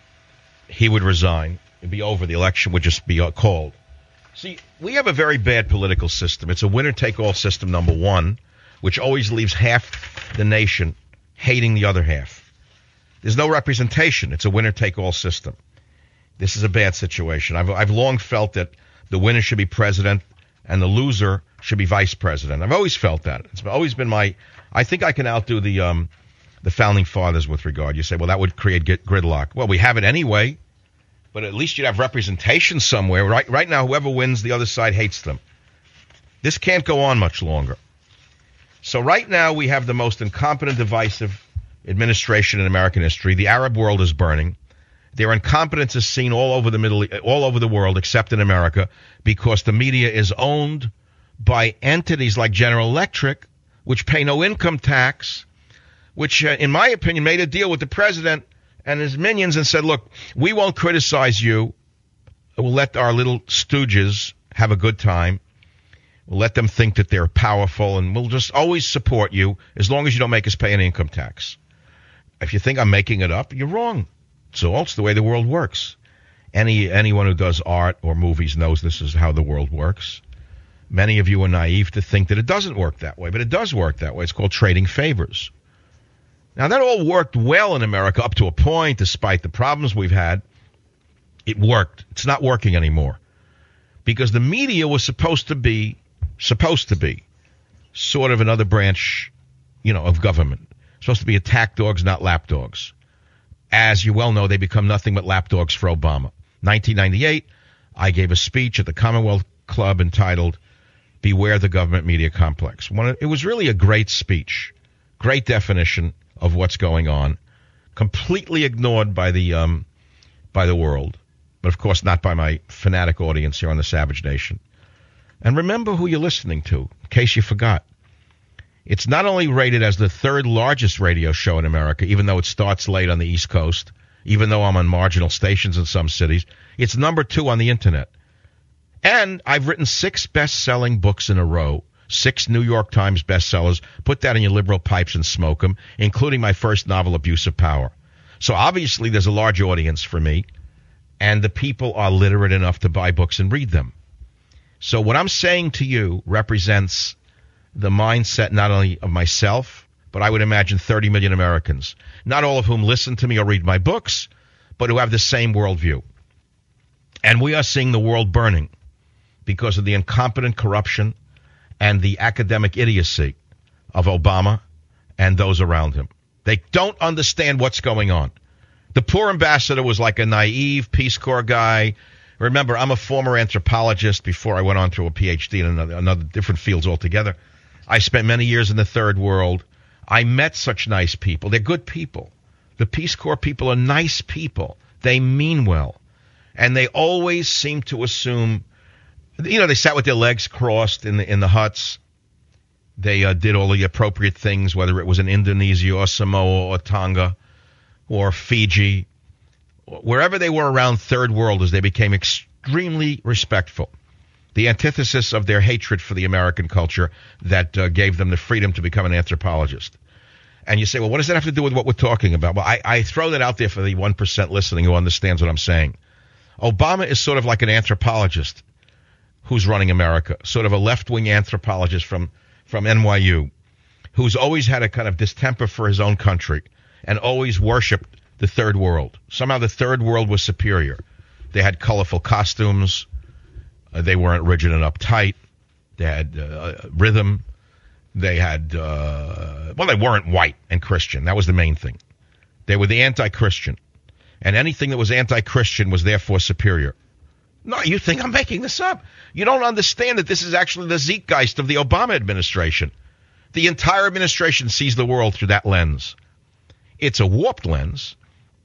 he would resign. It'd be over. The election would just be uh, called. See, we have a very bad political system. It's a winner-take-all system, number one, which always leaves half the nation hating the other half. There's no representation. It's a winner-take-all system. This is a bad situation. I've, I've long felt that the winner should be president and the loser should be vice president. I've always felt that. It's always been my – I think I can outdo the um, the founding fathers with regard. You say, well, that would create gridlock. Well, we have it anyway. But at least you'd have representation somewhere. Right right now, whoever wins, the other side hates them. This can't go on much longer. So right now, we have the most incompetent, divisive administration in American history. The Arab world is burning. Their incompetence is seen all over the middle, all over the world, except in America, because the media is owned by entities like General Electric, which pay no income tax, which, uh, in my opinion, made a deal with the president and his minions and said, look, we won't criticize you. We'll let our little stooges have a good time. We'll let them think that they're powerful, and we'll just always support you as long as you don't make us pay an income tax. If you think I'm making it up, you're wrong. So it's the way the world works. Any anyone who does art or movies knows this is how the world works. Many of you are naive to think that it doesn't work that way, but it does work that way. It's called trading favors. Now, that all worked well in America up to a point, despite the problems we've had. It worked. It's not working anymore. Because the media was supposed to be, supposed to be, sort of another branch, you know, of government. Supposed to be attack dogs, not lapdogs. As you well know, they become nothing but lapdogs for Obama. nineteen ninety-eight, I gave a speech at the Commonwealth Club entitled, Beware the Government Media Complex. It was really a great speech, great definition of what's going on, completely ignored by the um, by the world, but of course not by my fanatic audience here on the Savage Nation. And remember who you're listening to, in case you forgot. It's not only rated as the third largest radio show in America, even though it starts late on the East Coast, even though I'm on marginal stations in some cities, it's number two on the Internet. And I've written six best-selling books in a row, six New York Times bestsellers. Put that in your liberal pipes and smoke them, including my first novel, Abuse of Power. So obviously there's a large audience for me, and the people are literate enough to buy books and read them. So what I'm saying to you represents the mindset not only of myself, but I would imagine thirty million Americans, not all of whom listen to me or read my books, but who have the same worldview. And we are seeing the world burning because of the incompetent corruption and the academic idiocy of Obama and those around him. They don't understand what's going on. The poor ambassador was like a naive Peace Corps guy. Remember, I'm a former anthropologist before I went on to a P H D in another, another different fields altogether. I spent many years in the third world. I met such nice people. They're good people. The Peace Corps people are nice people. They mean well. And they always seem to assume, you know, they sat with their legs crossed in the in the huts. They uh, did all the appropriate things, whether it was in Indonesia or Samoa or Tonga or Fiji. Wherever they were around third worlders, they became extremely respectful. The antithesis of their hatred for the American culture that uh, gave them the freedom to become an anthropologist. And you say, well, what does that have to do with what we're talking about? Well, I, I throw that out there for the one percent listening who understands what I'm saying. Obama is sort of like an anthropologist who's running America, sort of a left-wing anthropologist from, from N Y U, who's always had a kind of distemper for his own country and always worshipped the third world. Somehow the third world was superior. They had colorful costumes. Uh, they weren't rigid and uptight. They had uh, rhythm. They had, uh, well, they weren't white and Christian. That was the main thing. They were the anti-Christian. And anything that was anti-Christian was therefore superior. No, you think I'm making this up. You don't understand that this is actually the zeitgeist of the Obama administration. The entire administration sees the world through that lens. It's a warped lens.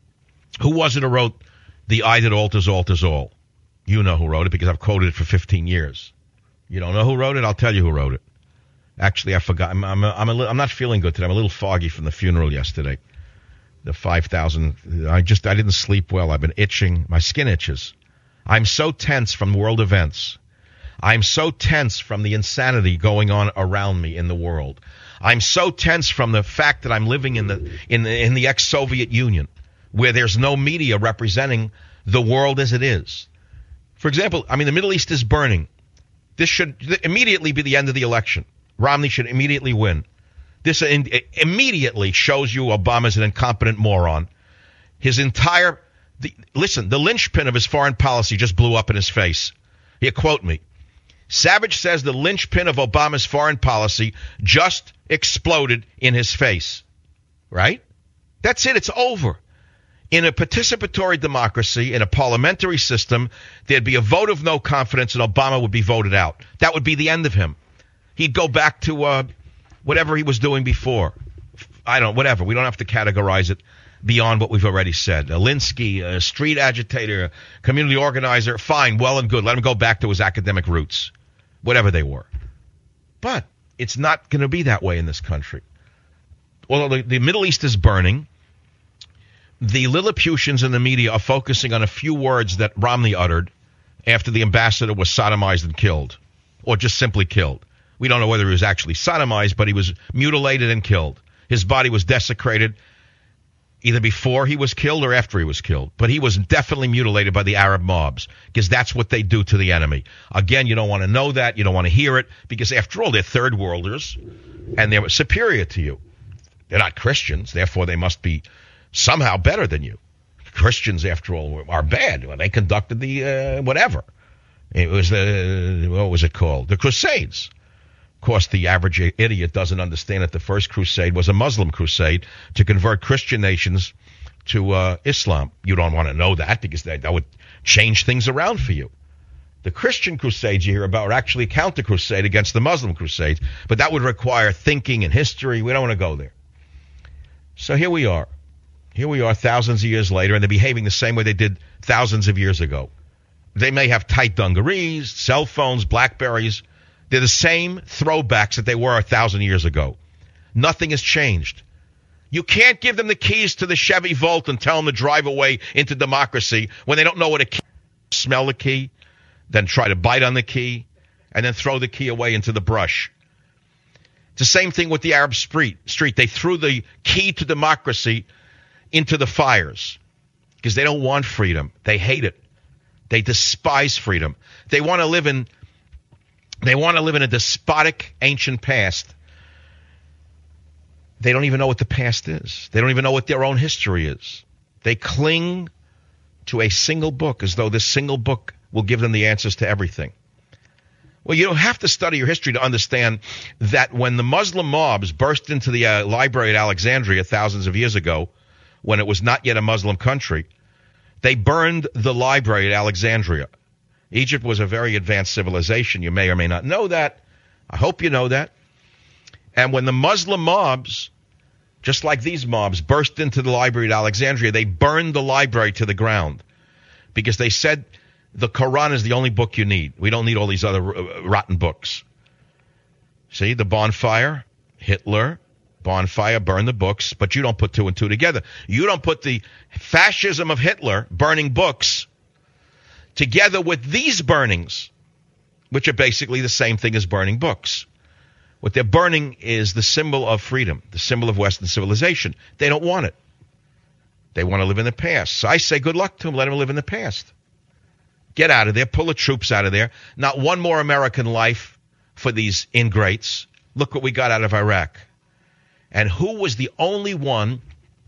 Who was it who wrote The Eye That Alters, Alters All? You know who wrote it because I've quoted it for fifteen years. You don't know who wrote it? I'll tell you who wrote it. Actually, I forgot. I'm, I'm, a, I'm, a li- I'm not feeling good today. I'm a little foggy from the funeral yesterday. The five thousand. I just, I didn't sleep well. I've been itching. My skin itches. I'm so tense from world events. I'm so tense from the insanity going on around me in the world. I'm so tense from the fact that I'm living in the in the, in the ex-Soviet Union, where there's no media representing the world as it is. For example, I mean, the Middle East is burning. This should immediately be the end of the election. Romney should immediately win. This in, immediately shows you Obama's an incompetent moron. His entire, the, listen, the linchpin of his foreign policy just blew up in his face. Here, quote me. Savage says the linchpin of Obama's foreign policy just exploded in his face. Right? That's it. It's over. In a participatory democracy, in a parliamentary system, there'd be a vote of no confidence and Obama would be voted out. That would be the end of him. He'd go back to uh, whatever he was doing before. I don't, whatever. We don't have to categorize it beyond what we've already said. A Linsky, a street agitator, a community organizer, fine, well and good. Let him go back to his academic roots, whatever they were. But it's not going to be that way in this country. Although the, the Middle East is burning, the Lilliputians in the media are focusing on a few words that Romney uttered after the ambassador was sodomized and killed. or just simply killed. We don't know whether he was actually sodomized, but he was mutilated and killed. His body was desecrated either before he was killed or after he was killed. But he was definitely mutilated by the Arab mobs, because that's what they do to the enemy. Again, you don't want to know that. You don't want to hear it, because after all, they're third worlders, and they're superior to you. They're not Christians, therefore they must be somehow better than you. Christians, after all, are bad. Well, they conducted the uh, whatever. It was the, what was it called? The Crusades. Of course, the average idiot doesn't understand that the first crusade was a Muslim crusade to convert Christian nations to uh, Islam. You don't want to know that, because that, that would change things around for you. The Christian crusades you hear about are actually a counter crusade against the Muslim crusades, but that would require thinking and history. We don't want to go there. So here we are. Here we are thousands of years later, and they're behaving the same way they did thousands of years ago. They may have tight dungarees, cell phones, Blackberries. They're the same throwbacks that they were a thousand years ago. Nothing has changed. You can't give them the keys to the Chevy Volt and tell them to drive away into democracy when they don't know what a key is. Smell the key, then try to bite on the key, and then throw the key away into the brush. It's the same thing with the Arab street. Street. They threw the key to democracy into the fires because they don't want freedom. They hate it. They despise freedom. They want to live in They want to live in a despotic ancient past. They don't even know what the past is. They don't even know what their own history is. They cling to a single book as though this single book will give them the answers to everything. Well, you don't have to study your history to understand that when the Muslim mobs burst into the uh, library at Alexandria thousands of years ago, when it was not yet a Muslim country, they burned the library at Alexandria. Egypt was a very advanced civilization. You may or may not know that. I hope you know that. And when the Muslim mobs, just like these mobs, burst into the library at Alexandria, they burned the library to the ground because they said the Quran is the only book you need. We don't need all these other uh, rotten books. See, the bonfire, Hitler, bonfire, burn the books, but you don't put two and two together. You don't put the fascism of Hitler burning books together with these burnings, which are basically the same thing as burning books. What they're burning is the symbol of freedom, the symbol of Western civilization. They don't want it. They want to live in the past. So I say good luck to them. Let them live in the past. Get out of there. Pull the troops out of there. Not one more American life for these ingrates. Look what we got out of Iraq. And who was the only one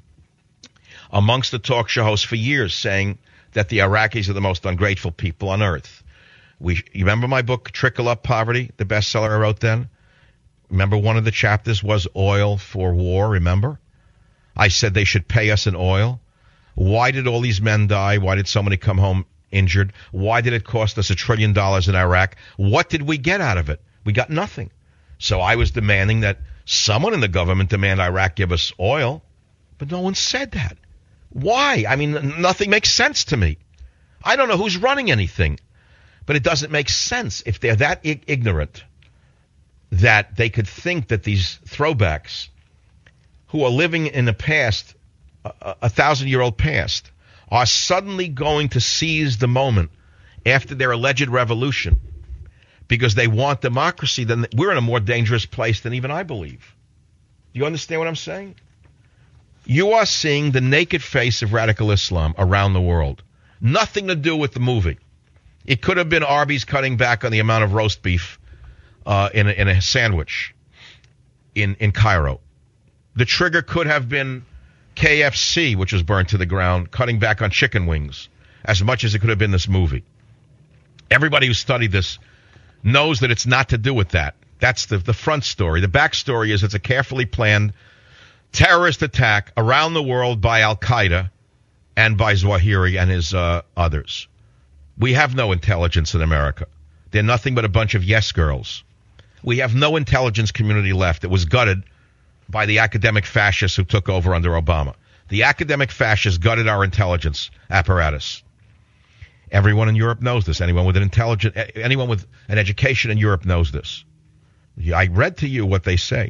amongst the talk show hosts for years saying that the Iraqis are the most ungrateful people on earth? We, you remember my book, Trickle Up Poverty, the bestseller I wrote then? Remember one of the chapters was oil for war, remember? I said they should pay us in oil. Why did all these men die? Why did so many come home injured? Why did it cost us a trillion dollars in Iraq? What did we get out of it? We got nothing. So I was demanding that someone in the government demand Iraq give us oil, but no one said that. Why? I mean, nothing makes sense to me. I don't know who's running anything, but it doesn't make sense if they're that ig- ignorant that they could think that these throwbacks who are living in the past, a, a thousand-year-old past, are suddenly going to seize the moment after their alleged revolution because they want democracy. Then we're in a more dangerous place than even I believe. Do you understand what I'm saying? You are seeing the naked face of radical Islam around the world. Nothing to do with the movie. It could have been Arby's cutting back on the amount of roast beef uh, in, a, in a sandwich in, in Cairo. The trigger could have been K F C, which was burned to the ground, cutting back on chicken wings, as much as it could have been this movie. Everybody who studied this knows that it's not to do with that. That's the, the front story. The back story is it's a carefully planned terrorist attack around the world by Al-Qaeda and by Zawahiri and his uh, others. We have no intelligence in America. They're nothing but a bunch of yes girls. We have no intelligence community left. It was gutted by the academic fascists who took over under Obama. The academic fascists gutted our intelligence apparatus. Everyone in Europe knows this. Anyone with an intelligent, anyone with an education in Europe knows this. I read to you what they say.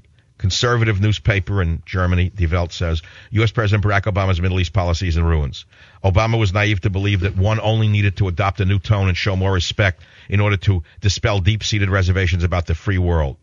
conservative newspaper in Germany, Die Welt, says, U S. President Barack Obama's Middle East policy is in ruins. Obama was naive to believe that one only needed to adopt a new tone and show more respect in order to dispel deep-seated reservations about the free world.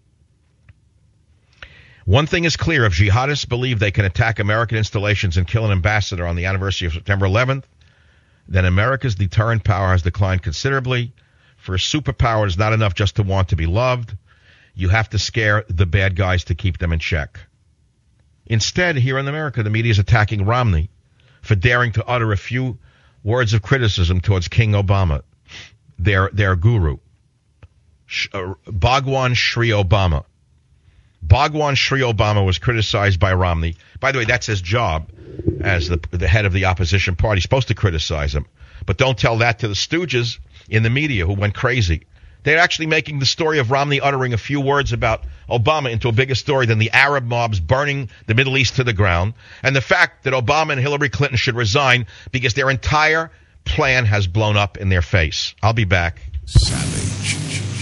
One thing is clear. If jihadists believe they can attack American installations and kill an ambassador on the anniversary of September eleventh, then America's deterrent power has declined considerably. For a superpower, it's not enough just to want to be loved. You have to scare the bad guys to keep them in check. Instead, here in America, the media is attacking Romney for daring to utter a few words of criticism towards King Obama, their their guru, uh, Bhagwan Sri Obama. Bhagwan Sri Obama was criticized by Romney. By the way, that's his job as the, the head of the opposition party. He's supposed to criticize him. But don't tell that to the stooges in the media who went crazy. They're actually making the story of Romney uttering a few words about Obama into a bigger story than the Arab mobs burning the Middle East to the ground, and the fact that Obama and Hillary Clinton should resign because their entire plan has blown up in their face. I'll be back. Savage.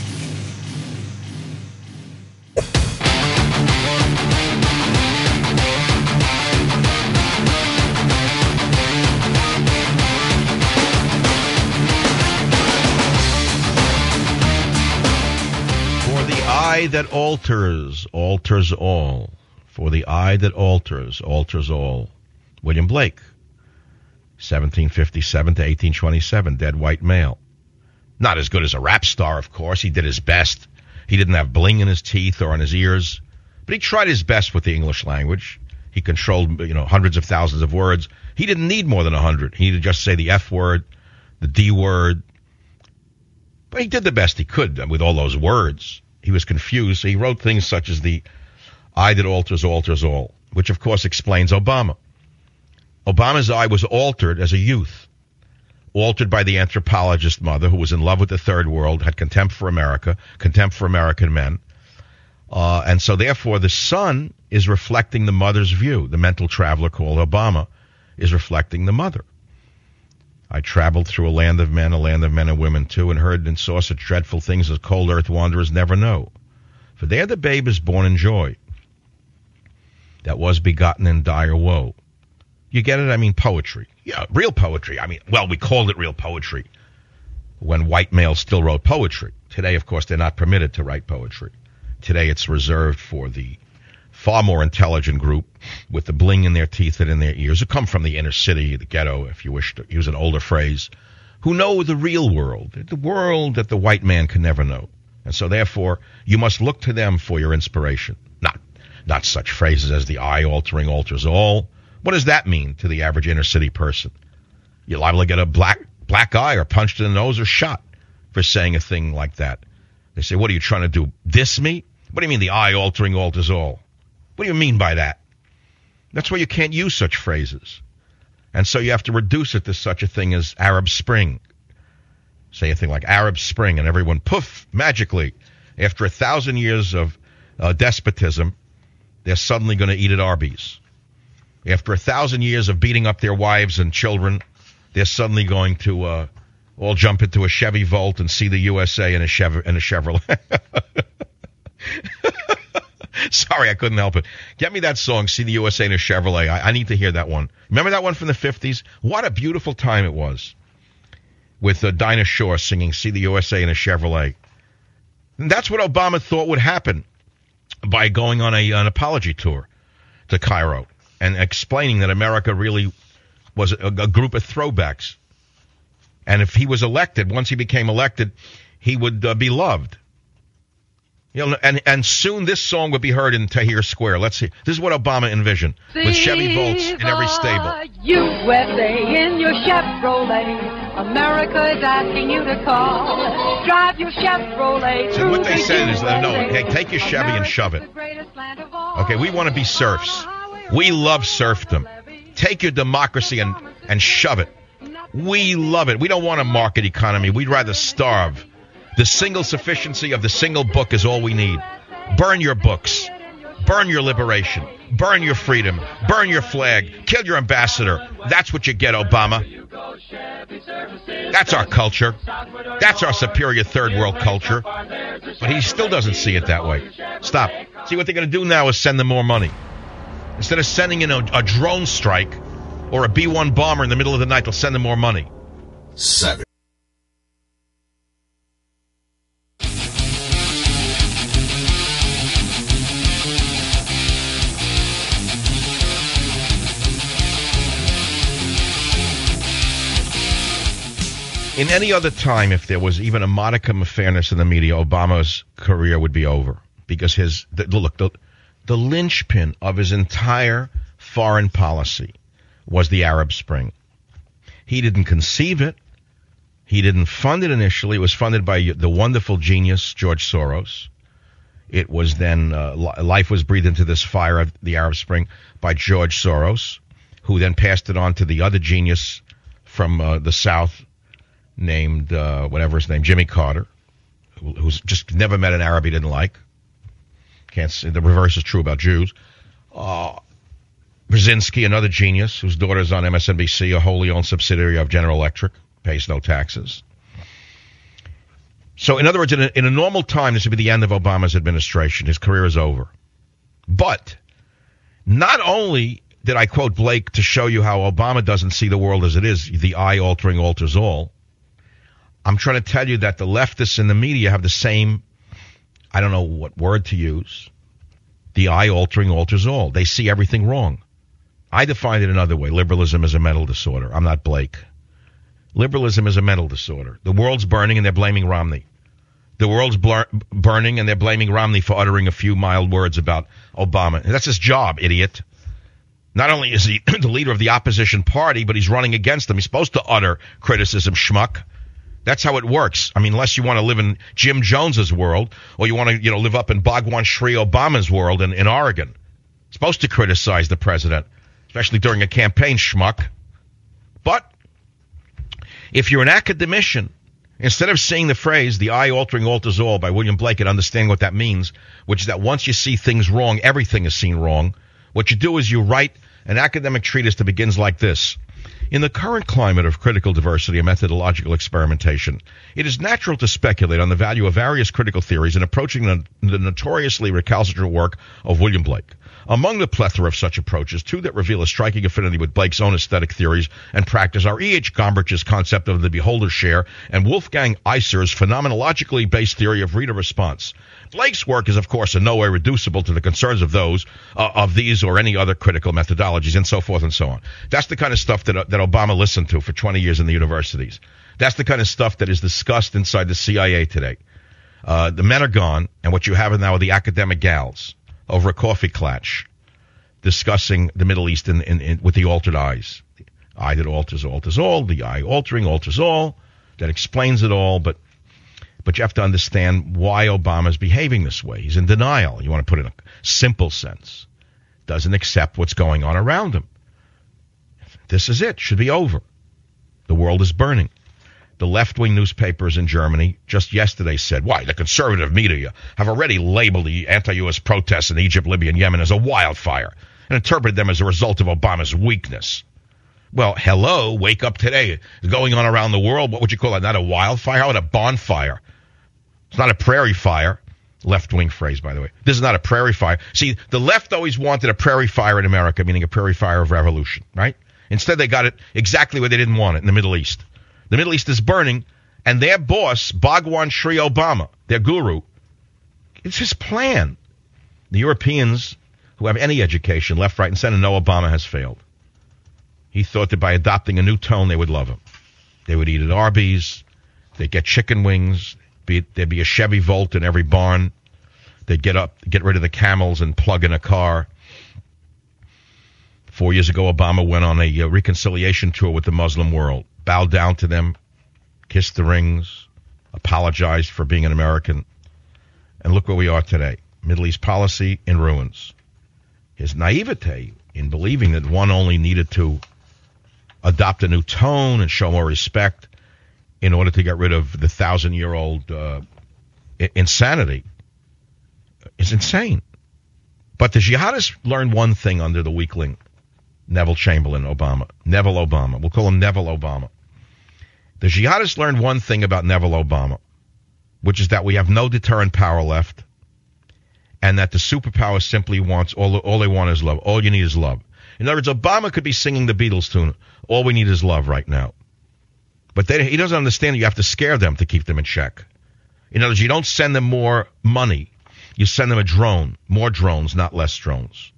Eye that alters, alters all. For the eye that alters, alters all. William Blake, seventeen fifty-seven to eighteen twenty-seven, dead white male. Not as good as a rap star, of course. He did his best. He didn't have bling in his teeth or on his ears, but he tried his best with the English language. He controlled, you know, hundreds of thousands of words. He didn't need more than a hundred. He needed to just say the F word, the D word. But he did the best he could with all those words. He was confused, so he wrote things such as the eye that alters, alters all, which of course explains Obama. Obama's eye was altered as a youth, altered by the anthropologist mother who was in love with the third world, had contempt for America, contempt for American men. Uh, and so therefore the son is reflecting the mother's view. The mental traveler called Obama is reflecting the mother. I traveled through a land of men, a land of men and women too, and heard and saw such dreadful things as cold earth wanderers never know. For there the babe is born in joy, that was begotten in dire woe. You get it? I mean poetry. Yeah, real poetry. I mean, well, we called it real poetry when white males still wrote poetry. Today, of course, they're not permitted to write poetry. Today it's reserved for the far more intelligent group with the bling in their teeth and in their ears, who come from the inner city, the ghetto, if you wish to use an older phrase, who know the real world, the world that the white man can never know. And so therefore, you must look to them for your inspiration. Not, not such phrases as the eye altering alters all. What does that mean to the average inner city person? You're liable to get a black, black eye or punched in the nose or shot for saying a thing like that. They say, what are you trying to do? Diss me? What do you mean the eye altering alters all? What do you mean by that? That's why you can't use such phrases. And so you have to reduce it to such a thing as Arab Spring. Say a thing like Arab Spring, and everyone, poof, magically, after a thousand years of uh, despotism, they're suddenly going to eat at Arby's. After a thousand years of beating up their wives and children, they're suddenly going to uh, all jump into a Chevy Volt and see the U S A in a, Chev- in a Chevrolet. Sorry, I couldn't help it. Get me that song, See the U S A in a Chevrolet. I, I need to hear that one. Remember that one from the fifties? What a beautiful time it was. With uh, Dinah Shore singing See the U S A in a Chevrolet. And that's what Obama thought would happen by going on a, an apology tour to Cairo and explaining that America really was a, a group of throwbacks. And if he was elected, once he became elected, he would uh, be loved. You know, and, and soon this song would be heard in Tahrir Square. Let's see. This is what Obama envisioned, with Chevy Volts in every stable. U S A in your Chevrolet. America is asking you to call. Drive your Chevrolet. So what they said is, no, hey, take your Chevy and shove it. Okay, we want to be serfs. We love serfdom. Take your democracy and, and shove it. We love it. We don't want a market economy. We'd rather starve. The single sufficiency of the single book is all we need. Burn your books. Burn your liberation. Burn your freedom. Burn your flag. Kill your ambassador. That's what you get, Obama. That's our culture. That's our superior third world culture. But he still doesn't see it that way. Stop. See, what they're going to do now is send them more money. Instead of sending in a, a drone strike or a B one bomber in the middle of the night, they'll send them more money. Seven. In any other time, if there was even a modicum of fairness in the media, Obama's career would be over. Because his, the, look, the, the linchpin of his entire foreign policy was the Arab Spring. He didn't conceive it. He didn't fund it initially. It was funded by the wonderful genius George Soros. It was then, uh, life was breathed into this fire of the Arab Spring by George Soros, who then passed it on to the other genius from uh, the South, named, uh, whatever his name, Jimmy Carter, who, who's just never met an Arab he didn't like. Can't say, the reverse is true about Jews. Uh, Brzezinski, another genius, whose daughter is on M S N B C, a wholly owned subsidiary of General Electric, pays no taxes. So, in other words, in a, in a normal time, this would be the end of Obama's administration. His career is over. But not only did I quote Blake to show you how Obama doesn't see the world as it is, the eye-altering alters all, I'm trying to tell you that the leftists in the media have the same, I don't know what word to use, the eye-altering alters all. They see everything wrong. I define it another way. Liberalism is a mental disorder. I'm not Blake. Liberalism is a mental disorder. The world's burning and they're blaming Romney. The world's blur- burning and they're blaming Romney for uttering a few mild words about Obama. And that's his job, idiot. Not only is he the leader of the opposition party, but he's running against them. He's supposed to utter criticism, schmuck. That's how it works. I mean, unless you want to live in Jim Jones's world, or you want to, you know, live up in Bhagwan Sri Obama's world in, in Oregon. Supposed to criticize the president, especially during a campaign, schmuck. But if you're an academician, instead of saying the phrase, the eye-altering alters all by William Blake, and understand what that means, which is that once you see things wrong, everything is seen wrong, what you do is you write an academic treatise that begins like this. In the current climate of critical diversity and methodological experimentation, it is natural to speculate on the value of various critical theories in approaching the, the notoriously recalcitrant work of William Blake. Among the plethora of such approaches, two that reveal a striking affinity with Blake's own aesthetic theories and practice are E H. Gombrich's concept of the beholder's share and Wolfgang Iser's phenomenologically based theory of reader response. Blake's work is, of course, in no way reducible to the concerns of those uh, of these or any other critical methodologies, and so forth and so on. That's the kind of stuff that, uh, that Obama listened to for twenty years in the universities. That's the kind of stuff that is discussed inside the C I A today. Uh, the men are gone, and what you have now are the academic gals over a coffee clatch discussing the Middle East in, in, in, with the altered eyes. The eye that alters alters all, the eye altering alters all, that explains it all, but but you have to understand why Obama's behaving this way. He's in denial. You want to put it in a simple sense. Doesn't accept what's going on around him. This is it. Should be over. The world is burning. The left-wing newspapers in Germany just yesterday said, why, the conservative media have already labeled the anti-U S protests in Egypt, Libya, and Yemen as a wildfire and interpreted them as a result of Obama's weakness. Well, hello, wake up today. It's going on around the world. What would you call that? Not a wildfire? How about a bonfire? It's not a prairie fire. Left-wing phrase, by the way. This is not a prairie fire. See, the left always wanted a prairie fire in America, meaning a prairie fire of revolution, right? Instead, they got it exactly where they didn't want it, in the Middle East. The Middle East is burning, and their boss, Bhagwan Sri Obama, their guru, it's his plan. The Europeans who have any education, left, right, and center, know Obama has failed. He thought that by adopting a new tone, they would love him. They would eat at Arby's. They'd get chicken wings. Be, there'd be a Chevy Volt in every barn. They'd get up, get rid of the camels and plug in a car. Four years ago, Obama went on a uh, reconciliation tour with the Muslim world, bowed down to them, kissed the rings, apologized for being an American. And look where we are today. Middle East policy in ruins. His naivete in believing that one only needed to adopt a new tone and show more respect in order to get rid of the thousand-year-old uh, insanity is insane. But the jihadists learned one thing under the weakling, Neville Chamberlain Obama. Neville Obama. We'll call him Neville Obama. The jihadists learned one thing about Neville Obama, which is that we have no deterrent power left, and that the superpower simply wants, all, all they want is love. All you need is love. In other words, Obama could be singing the Beatles tune. All we need is love right now. But they, he doesn't understand that you have to scare them to keep them in check. In other words, you don't send them more money. You send them a drone. More drones, not less drones.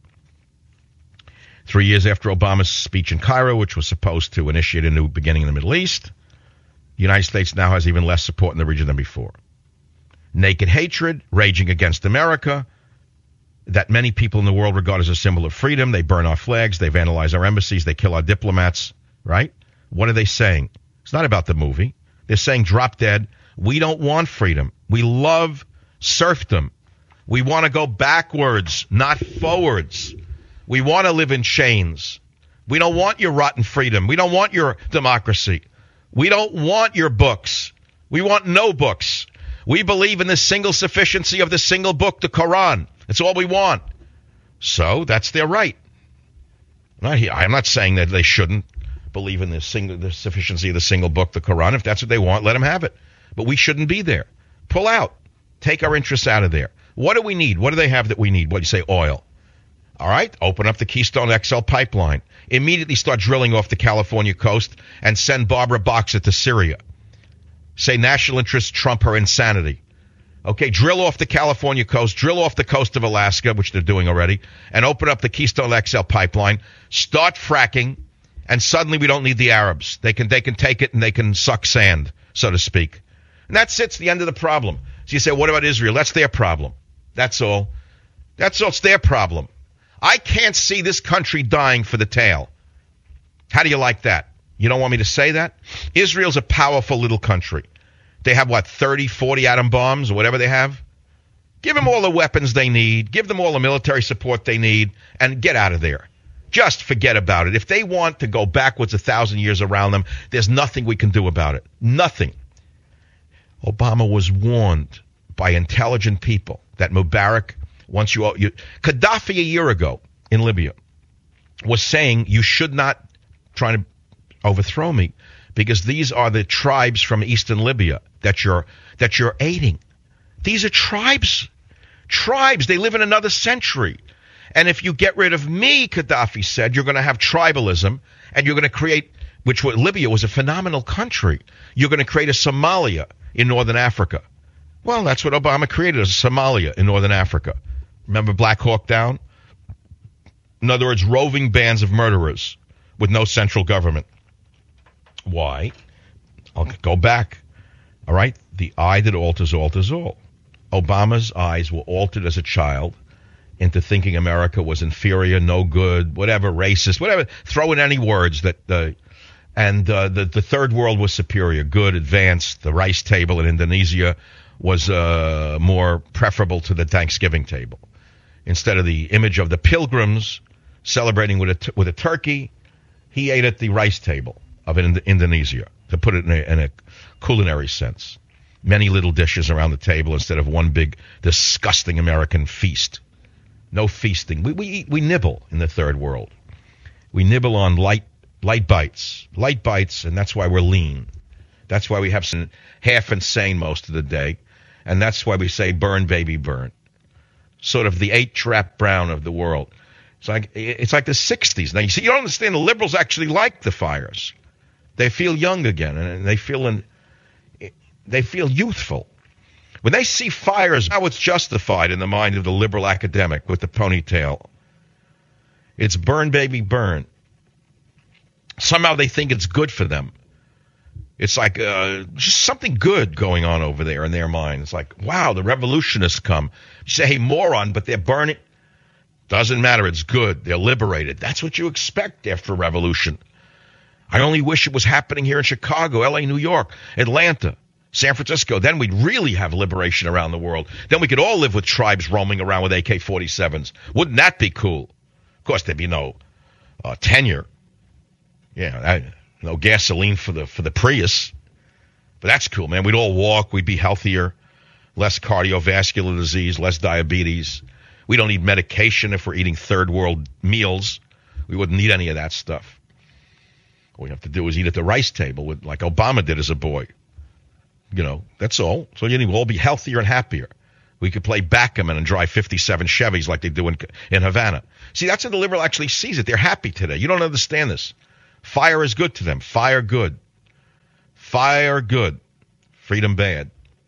Three years after Obama's speech in Cairo, which was supposed to initiate a new beginning in the Middle East, the United States now has even less support in the region than before. Naked hatred, raging against America, that many people in the world regard as a symbol of freedom. They burn our flags. They vandalize our embassies. They kill our diplomats, right? What are they saying? It's not about the movie. They're saying, drop dead, we don't want freedom. We love serfdom. We want to go backwards, not forwards. We want to live in chains. We don't want your rotten freedom. We don't want your democracy. We don't want your books. We want no books. We believe in the single sufficiency of the single book, the Quran. That's all we want. So that's their right. I'm not saying that they shouldn't believe in the, single, the sufficiency of the single book, the Quran. If that's what they want, let them have it. But we shouldn't be there. Pull out. Take our interests out of there. What do we need? What do they have that we need? What do you say? Oil. All right. Open up the Keystone X L pipeline. Immediately start drilling off the California coast and send Barbara Boxer to Syria. Say national interests trump her insanity. Okay, drill off the California coast, drill off the coast of Alaska, which they're doing already, and open up the Keystone X L pipeline. Start fracking, and suddenly we don't need the Arabs. They can they can take it and they can suck sand, so to speak. And that's it. It's the end of the problem. So you say, what about Israel? That's their problem. That's all. That's all. It's their problem. I can't see this country dying for the tail. How do you like that? You don't want me to say that? Israel's a powerful little country. They have, what, thirty, forty atom bombs or whatever they have? Give them all the weapons they need. Give them all the military support they need and get out of there. Just forget about it. If they want to go backwards a thousand years around them, there's nothing we can do about it. Nothing. Obama was warned by intelligent people that Mubarak, once you, you Gaddafi a year ago in Libya was saying you should not try to overthrow me because these are the tribes from eastern Libya that you're that you're aiding. These are tribes. Tribes. They live in another century. And if you get rid of me, Gaddafi said, you're going to have tribalism and you're going to create, which was, Libya was a phenomenal country. You're going to create a Somalia in northern Africa. Well, that's what Obama created, a Somalia in northern Africa. Remember Black Hawk Down? In other words, roving bands of murderers with no central government. Why? I'll go back. All right? The eye that alters, alters all. Obama's eyes were altered as a child into thinking America was inferior, no good, whatever, racist, whatever. Throw in any words that, uh, and uh, the, the third world was superior, good, advanced. The rice table in Indonesia was uh, more preferable to the Thanksgiving table. Instead of the image of the pilgrims celebrating with a, t- with a turkey, he ate at the rice table of in- Indonesia, to put it in a, in a culinary sense. Many little dishes around the table instead of one big, disgusting American feast. No feasting. We, we eat, we nibble in the third world. We nibble on light light bites. Light bites, and that's why we're lean. That's why we have some half insane most of the day. And that's why we say burn, baby, burn. Sort of the eight-trap Brown of the world. It's like it's like the sixties. Now, you see, you don't understand, the liberals actually like the fires. They feel young again, and they feel in, they feel youthful. When they see fires, how it's justified in the mind of the liberal academic with the ponytail. It's burn, baby, burn. Somehow they think it's good for them. It's like uh, just something good going on over there in their mind. It's like, wow, the revolutionists come. You say, hey, moron, but they're burning. Doesn't matter. It's good. They're liberated. That's what you expect after a revolution. I only wish it was happening here in Chicago, L A, New York, Atlanta, San Francisco. Then we'd really have liberation around the world. Then we could all live with tribes roaming around with A K forty-sevens. Wouldn't that be cool? Of course, there'd be no uh, tenure. Yeah, I, no gasoline for the for the Prius. But that's cool, man. We'd all walk. We'd be healthier. Less cardiovascular disease, less diabetes. We don't need medication if we're eating third world meals. We wouldn't need any of that stuff. All we have to do is eat at the rice table, with, like Obama did as a boy. You know, that's all. So you need, we'll all be healthier and happier. We could play backgammon and drive fifty-seven Chevys like they do in, in Havana. See, that's how the liberal actually sees it. They're happy today. You don't understand this. Fire is good to them. Fire good. Fire good. Freedom bad.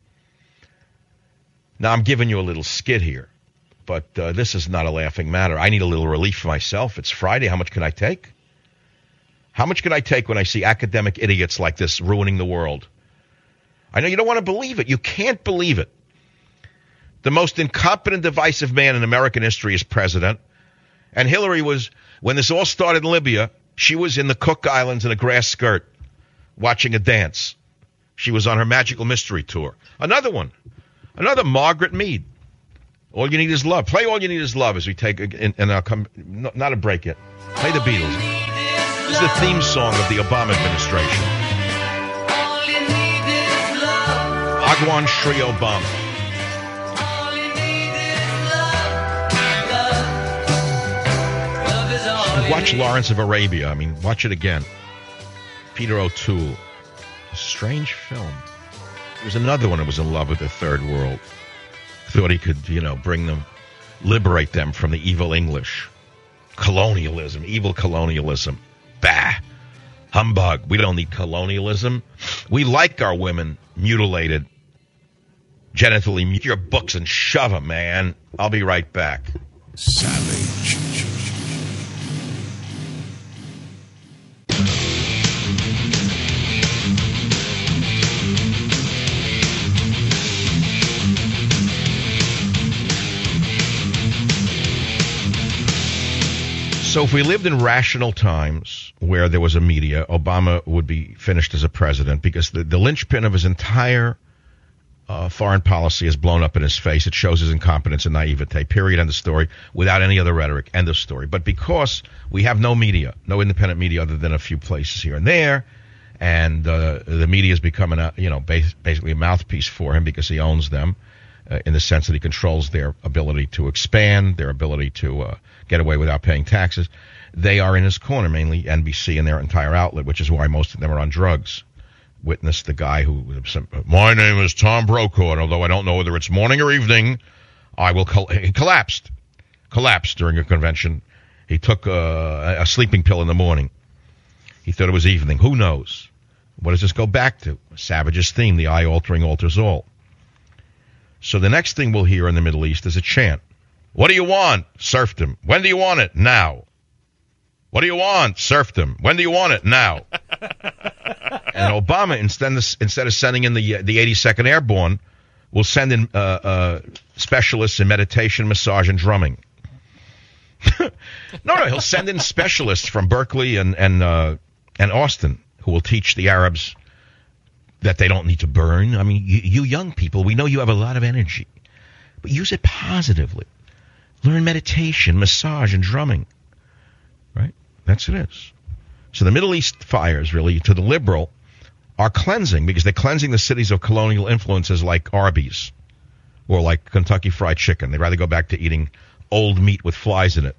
Now, I'm giving you a little skit here, but uh, this is not a laughing matter. I need a little relief for myself. It's Friday. How much can I take? How much can I take when I see academic idiots like this ruining the world? I know you don't want to believe it. You can't believe it. The most incompetent, divisive man in American history is president. And Hillary was, when this all started in Libya, she was in the Cook Islands in a grass skirt watching a dance. She was on her magical mystery tour. Another one. Another Margaret Mead. All you need is love. Play All You Need Is Love as we take, and, and I'll come, no, not a break yet. Play the Beatles. This is the theme song of the Obama administration. Bhagwan Shri Obama. Watch Lawrence of Arabia. I mean, watch it again. Peter O'Toole. A strange film. There was another one that was in love with the third world. Thought he could, you know, bring them, liberate them from the evil English. Colonialism, evil colonialism. Bah. Humbug. We don't need colonialism. We like our women mutilated. Genitally mute your books and shove them, man. I'll be right back. Savage. So if we lived in rational times where there was a media, Obama would be finished as a president because the, the linchpin of his entire uh, foreign policy is blown up in his face. It shows his incompetence and naivete, period, end of story, without any other rhetoric, end of story. But because we have no media, no independent media other than a few places here and there, and uh, the media is becoming a, you know, bas- basically a mouthpiece for him because he owns them. Uh, in the sense that he controls their ability to expand, their ability to uh, get away without paying taxes. They are in his corner, mainly N B C and their entire outlet, which is why most of them are on drugs. Witness the guy who, my name is Tom Brokaw, and although I don't know whether it's morning or evening, I will, col- he collapsed, collapsed during a convention. He took uh, a sleeping pill in the morning. He thought it was evening. Who knows? What does this go back to? Savage's theme, the eye altering alters all. So the next thing we'll hear in the Middle East is a chant. What do you want? Serfdom. When do you want it? Now. What do you want? Serfdom. When do you want it? Now. And Obama, instead of, instead of sending in the the eighty-second Airborne, will send in uh, uh, specialists in meditation, massage, and drumming. no, no, he'll send in specialists from Berkeley and and uh, and Austin who will teach the Arabs that they don't need to burn. I mean, you, you young people, we know you have a lot of energy, but use it positively. Learn meditation, massage, and drumming. Right? That's what it is. So the Middle East fires, really, to the liberal, are cleansing because they're cleansing the cities of colonial influences like Arby's or like Kentucky Fried Chicken. They'd rather go back to eating old meat with flies in it.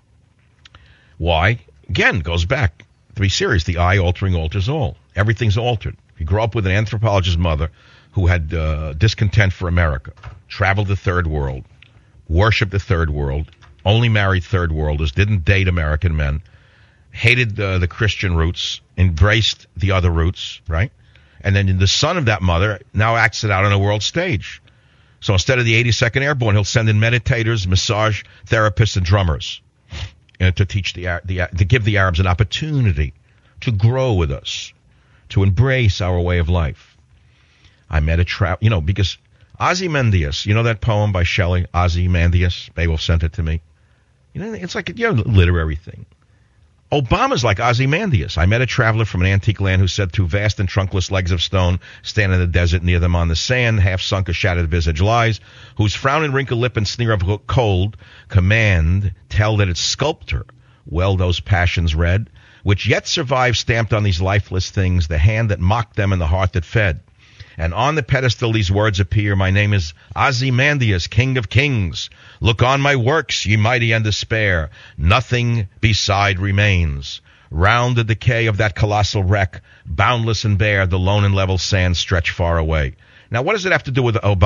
Why? Again, goes back. To be serious, the eye altering alters all. Everything's altered. You grew up with an anthropologist mother who had uh, discontent for America, traveled the third world, worshipped the third world, only married third worlders, didn't date American men, hated uh, the Christian roots, embraced the other roots, right? And then the son of that mother now acts it out on a world stage. So instead of the eighty-second Airborne, he'll send in meditators, massage therapists, and drummers uh, to teach the, the to give the Arabs an opportunity to grow with us, to embrace our way of life. I met a tra- you know, because Ozymandias, you know that poem by Shelley, Ozymandias? Beowulf sent it to me. You know, it's like a you know, literary thing. Obama's like Ozymandias. I met a traveler from an antique land who said two vast and trunkless legs of stone stand in the desert near them on the sand, half sunk a shattered visage lies, whose frown and wrinkled lip and sneer of cold command tell that its sculptor well those passions read, which yet survive stamped on these lifeless things, the hand that mocked them and the heart that fed. And on the pedestal these words appear, my name is Ozymandias, King of Kings. Look on my works, ye mighty and despair. Nothing beside remains. Round the decay of that colossal wreck, boundless and bare, the lone and level sands stretch far away. Now, what does it have to do with Obama?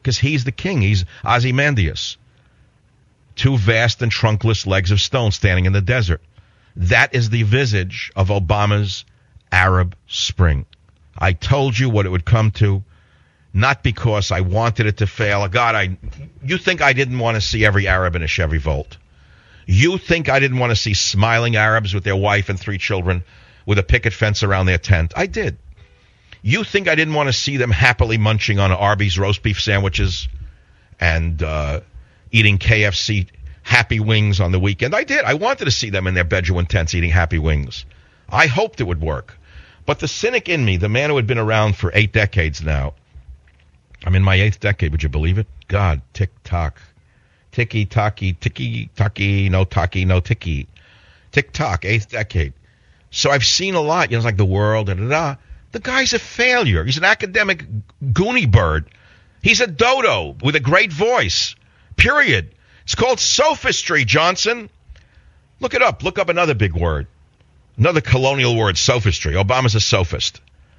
because he's the king. He's Ozymandias. Two vast and trunkless legs of stone standing in the desert. That is the visage of Obama's Arab Spring. I told you what it would come to, not because I wanted it to fail. God, I, you think I didn't want to see every Arab in a Chevy Volt? You think I didn't want to see smiling Arabs with their wife and three children with a picket fence around their tent? I did. You think I didn't want to see them happily munching on Arby's roast beef sandwiches and uh, eating K F C Happy Wings on the weekend? I did. I wanted to see them in their Bedouin tents eating Happy Wings. I hoped it would work. But the cynic in me, the man who had been around for eight decades now, I'm in my eighth decade, would you believe it? God, tick-tock. Ticky-tocky, ticky-tocky, no tocky, no ticky. Tick-tock, eighth decade. So I've seen a lot. You know, it's like the world, da-da-da. The guy's a failure. He's an academic goonie bird. He's a dodo with a great voice, period. It's called sophistry, Johnson. Look it up. Look up another big word. Another colonial word, sophistry. Obama's a sophist.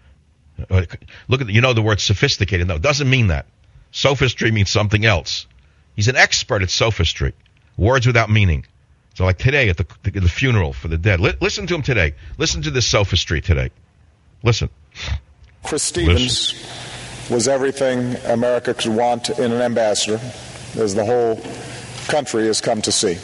Look at, you know the word sophisticated. No, it doesn't mean that. Sophistry means something else. He's an expert at sophistry. Words without meaning. So like today at the, the, the funeral for the dead. Li- listen to him today. Listen to this sophistry today. Listen. Chris Stevens Listen. was everything America could want in an ambassador, as the whole country has come to see.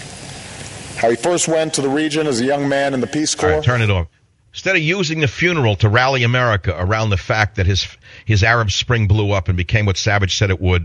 How he first went to the region as a young man in the Peace Corps. All right, turn it off. Instead of using the funeral to rally America around the fact that his his Arab Spring blew up and became what Savage said it would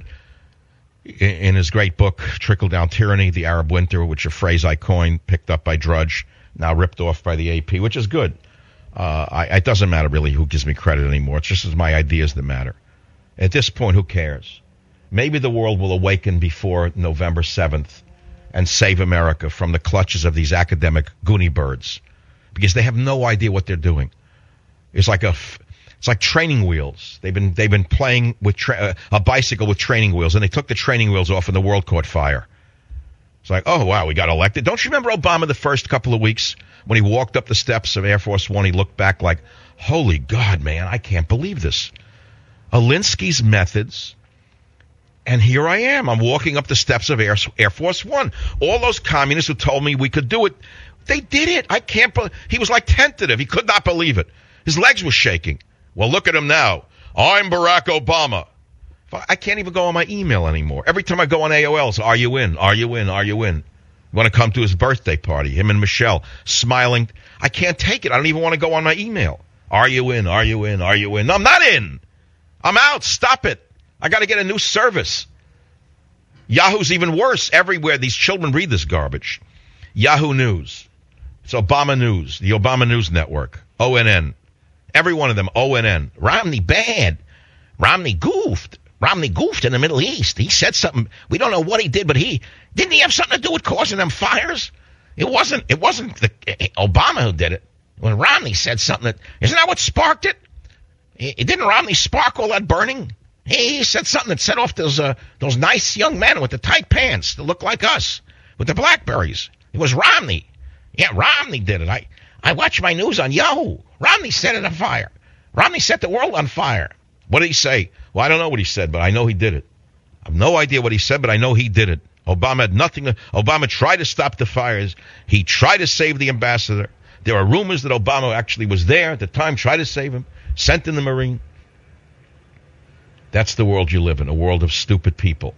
in, in his great book, Trickle Down Tyranny, The Arab Winter, which a phrase I coined, picked up by Drudge, now ripped off by the A P, which is good. Uh, I, it doesn't matter really who gives me credit anymore. It's just my ideas that matter. At this point, who cares? Maybe the world will awaken before November seventh and save America from the clutches of these academic goonie birds, because they have no idea what they're doing. It's like a, it's like training wheels. They've been they've been playing with tra- uh, a bicycle with training wheels, and they took the training wheels off, and the world caught fire. It's like, oh wow, we got elected. Don't you remember Obama the first couple of weeks when he walked up the steps of Air Force One? He looked back like, holy God, man, I can't believe this. Alinsky's methods. And here I am. I'm walking up the steps of Air, Air Force One. All those communists who told me we could do it, they did it. I can't believe. He was like tentative. He could not believe it. His legs were shaking. Well, look at him now. I'm Barack Obama. I can't even go on my email anymore. Every time I go on A O L's, are you in? Are you in? Are you in? Want to come to his birthday party? Him and Michelle smiling. I can't take it. I don't even want to go on my email. Are you in? Are you in? Are you in? No, I'm not in. I'm out. Stop it. I got to get a new service. Yahoo's even worse. Everywhere these children read this garbage. Yahoo News. It's Obama News, the Obama News Network, O N N. Every one of them, O N N. Romney bad. Romney goofed. Romney goofed in the Middle East. He said something. We don't know what he did, but he didn't he have something to do with causing them fires? It wasn't. It wasn't the, Obama who did it. When Romney said something, that isn't that what sparked it? It didn't Romney spark all that burning? He said something that set off those uh, those nice young men with the tight pants that look like us with the Blackberries. It was Romney. Yeah, Romney did it. I, I watch my news on Yahoo. Romney set it on fire. Romney set the world on fire. What did he say? Well, I don't know what he said, but I know he did it. I have no idea what he said, but I know he did it. Obama had nothing to, Obama tried to stop the fires. He tried to save the ambassador. There are rumors that Obama actually was there at the time, tried to save him, sent in the Marine. That's the world you live in, a world of stupid people.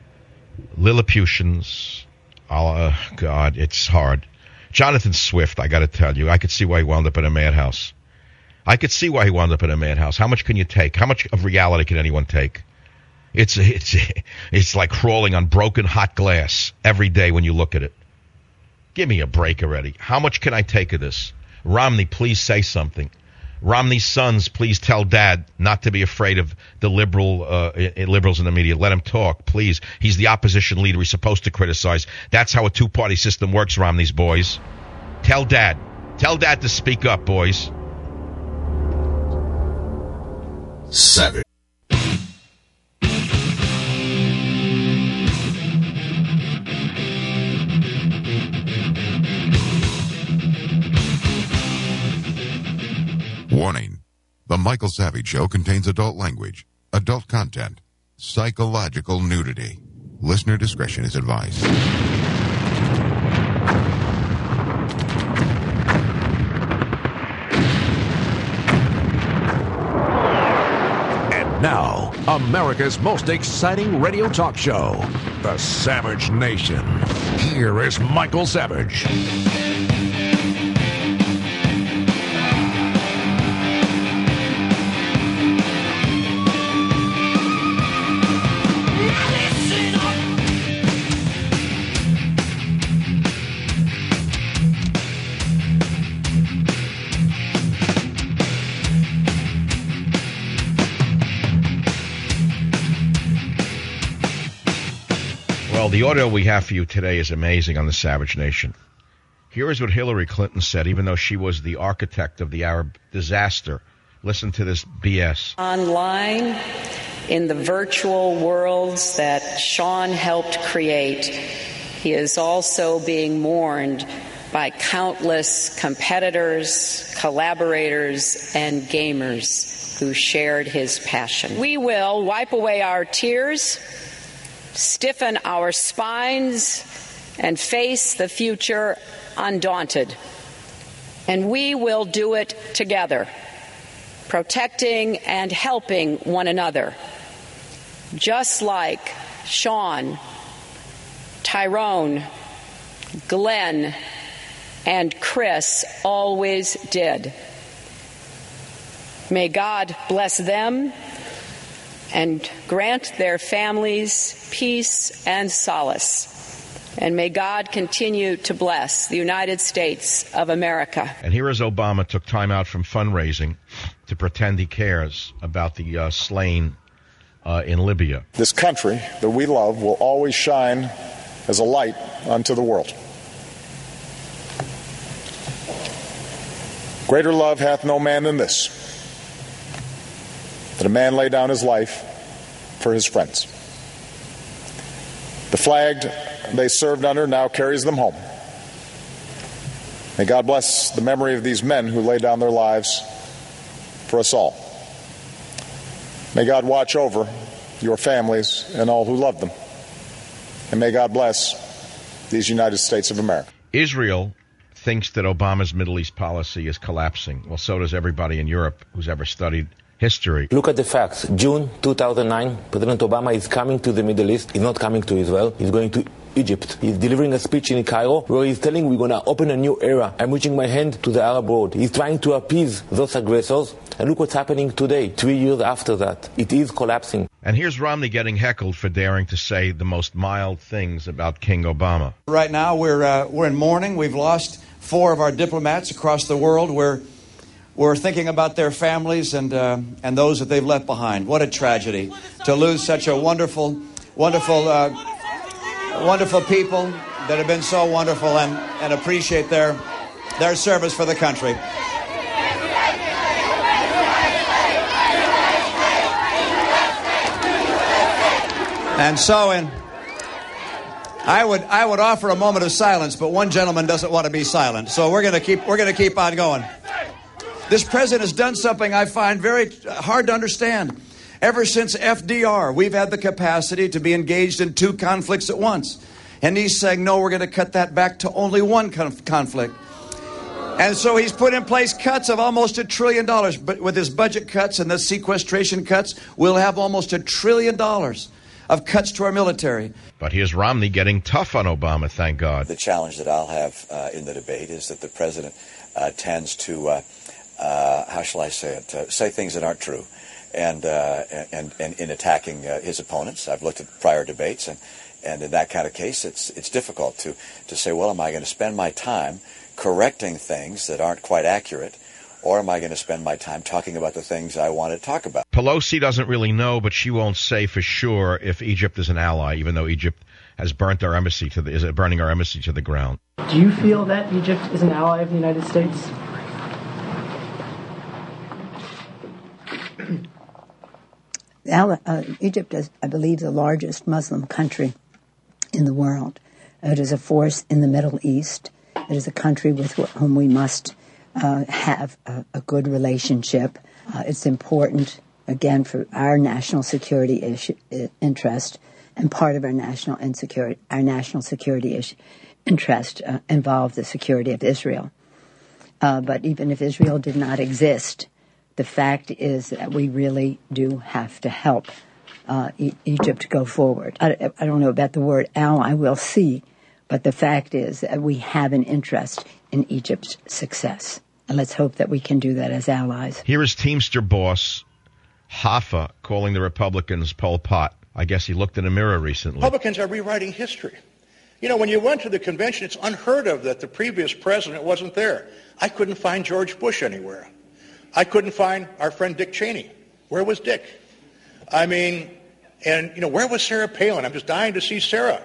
Lilliputians. Oh, God, it's hard. Jonathan Swift, I got to tell you, I could see why he wound up in a madhouse. I could see why he wound up in a madhouse. How much can you take? How much of reality can anyone take? It's it's it's like crawling on broken hot glass every day when you look at it. Give me a break already. How much can I take of this? Romney, please say something. Romney's sons, please tell Dad not to be afraid of the liberal uh, liberals in the media. Let him talk, please. He's the opposition leader. He's supposed to criticize. That's how a two-party system works, Romney's boys. Tell Dad. Tell Dad to speak up, boys. Seven. Warning. The Michael Savage Show contains adult language, adult content, psychological nudity. Listener discretion is advised. Now, America's most exciting radio talk show, The Savage Nation. Here is Michael Savage. Well, the audio we have for you today is amazing on the Savage Nation. Here is what Hillary Clinton said, even though she was the architect of the Arab disaster. Listen to this B S. Online, in the virtual worlds that Sean helped create, he is also being mourned by countless competitors, collaborators, and gamers who shared his passion. We will wipe away our tears, stiffen our spines, and face the future undaunted. And we will do it together, protecting and helping one another, just like Sean, Tyrone, Glenn, and Chris always did. May God bless them and grant their families peace and solace. And may God continue to bless the United States of America. And here is Obama took time out from fundraising to pretend he cares about the uh, slain uh, in Libya. This country that we love will always shine as a light unto the world. Greater love hath no man than this, that a man lay down his life for his friends. The flag they served under now carries them home. May God bless the memory of these men who laid down their lives for us all. May God watch over your families and all who love them. And may God bless these United States of America. Israel thinks that Obama's Middle East policy is collapsing. Well, so does everybody in Europe who's ever studied history. Look at the facts. June two thousand nine, President Obama is coming to the Middle East. He's not coming to Israel. He's going to Egypt. He's delivering a speech in Cairo where he's telling we're going to open a new era. I'm reaching my hand to the Arab world. He's trying to appease those aggressors. And look what's happening today, three years after that. It is collapsing. And here's Romney getting heckled for daring to say the most mild things about King Obama. Right now, we're uh, we're in mourning. We've lost four of our diplomats across the world. We're we're thinking about their families and uh, and those that they've left behind. What a tragedy to lose such a wonderful, wonderful, uh, wonderful people that have been so wonderful and, and appreciate their their service for the country. And so, in, I would I would offer a moment of silence, but one gentleman doesn't want to be silent, so we're going to keep we're going to keep on going. This president has done something I find very hard to understand. Ever since F D R, we've had the capacity to be engaged in two conflicts at once, and he's saying no, we're going to cut that back to only one conf- conflict. And so he's put in place cuts of almost a trillion dollars. But with his budget cuts and the sequestration cuts, we'll have almost a trillion dollars of cuts to our military. But here's Romney getting tough on Obama, thank God. The challenge that I'll have uh, in the debate is that the president uh, tends to, uh, uh, how shall I say it, uh, say things that aren't true. And, uh, and, and in attacking uh, his opponents, I've looked at prior debates, and, and in that kind of case, it's, it's difficult to, to say, well, am I going to spend my time correcting things that aren't quite accurate, or am I going to spend my time talking about the things I want to talk about? Pelosi doesn't really know, but she won't say for sure if Egypt is an ally, even though Egypt has burnt our embassy to the is burning our embassy to the ground. Do you feel that Egypt is an ally of the United States? Uh, Egypt is, I believe, the largest Muslim country in the world. It is a force in the Middle East. It is a country with whom we must Uh, have a, a good relationship. Uh, it's important again, for our national security issue, interest, and part of our national insecurity, our national security issue, interest uh, involved the security of Israel. Uh, but even if Israel did not exist, the fact is that we really do have to help uh, e- Egypt go forward. I, I don't know about the word ally, we'll see, but the fact is that we have an interest in Egypt's success. And let's hope that we can do that as allies. Here is Teamster boss Hoffa calling the Republicans Pol Pot. I guess he looked in a mirror recently. Republicans are rewriting history. You know, when you went to the convention, it's unheard of that the previous president wasn't there. I couldn't find George Bush anywhere. I couldn't find our friend Dick Cheney. Where was Dick? I mean, and, you know, where was Sarah Palin? I'm just dying to see Sarah.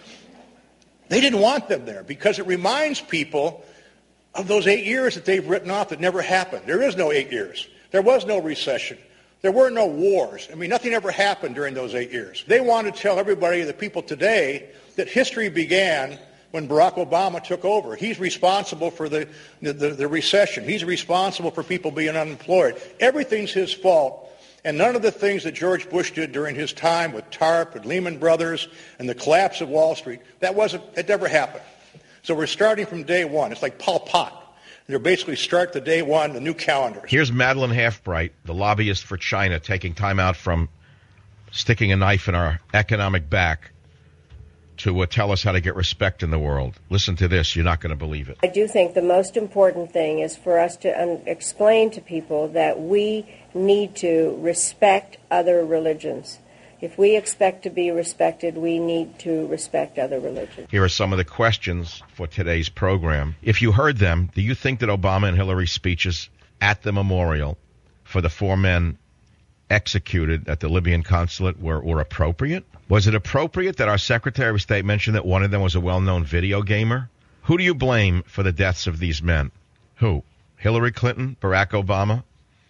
They didn't want them there because it reminds people of those eight years that they've written off that never happened. There is no eight years. There was no recession. There were no wars. I mean, nothing ever happened during those eight years. They want to tell everybody, the people today, that history began when Barack Obama took over. He's responsible for the, the, the recession. He's responsible for people being unemployed. Everything's his fault. And none of the things that George Bush did during his time with TARP and Lehman Brothers and the collapse of Wall Street, that wasn't, it never happened. So we're starting from day one. It's like Pol Pot. They're basically start the day one, the new calendar. Here's Madeleine Halfbright, the lobbyist for China, taking time out from sticking a knife in our economic back to uh, tell us how to get respect in the world. Listen to this. You're not going to believe it. I do think the most important thing is for us to um, explain to people that we need to respect other religions. If we expect to be respected, we need to respect other religions. Here are some of the questions for today's program. If you heard them, do you think that Obama and Hillary's speeches at the memorial for the four men executed at the Libyan consulate were, were appropriate? Was it appropriate that our Secretary of State mentioned that one of them was a well-known video gamer? Who do you blame for the deaths of these men? Who? Hillary Clinton, Barack Obama,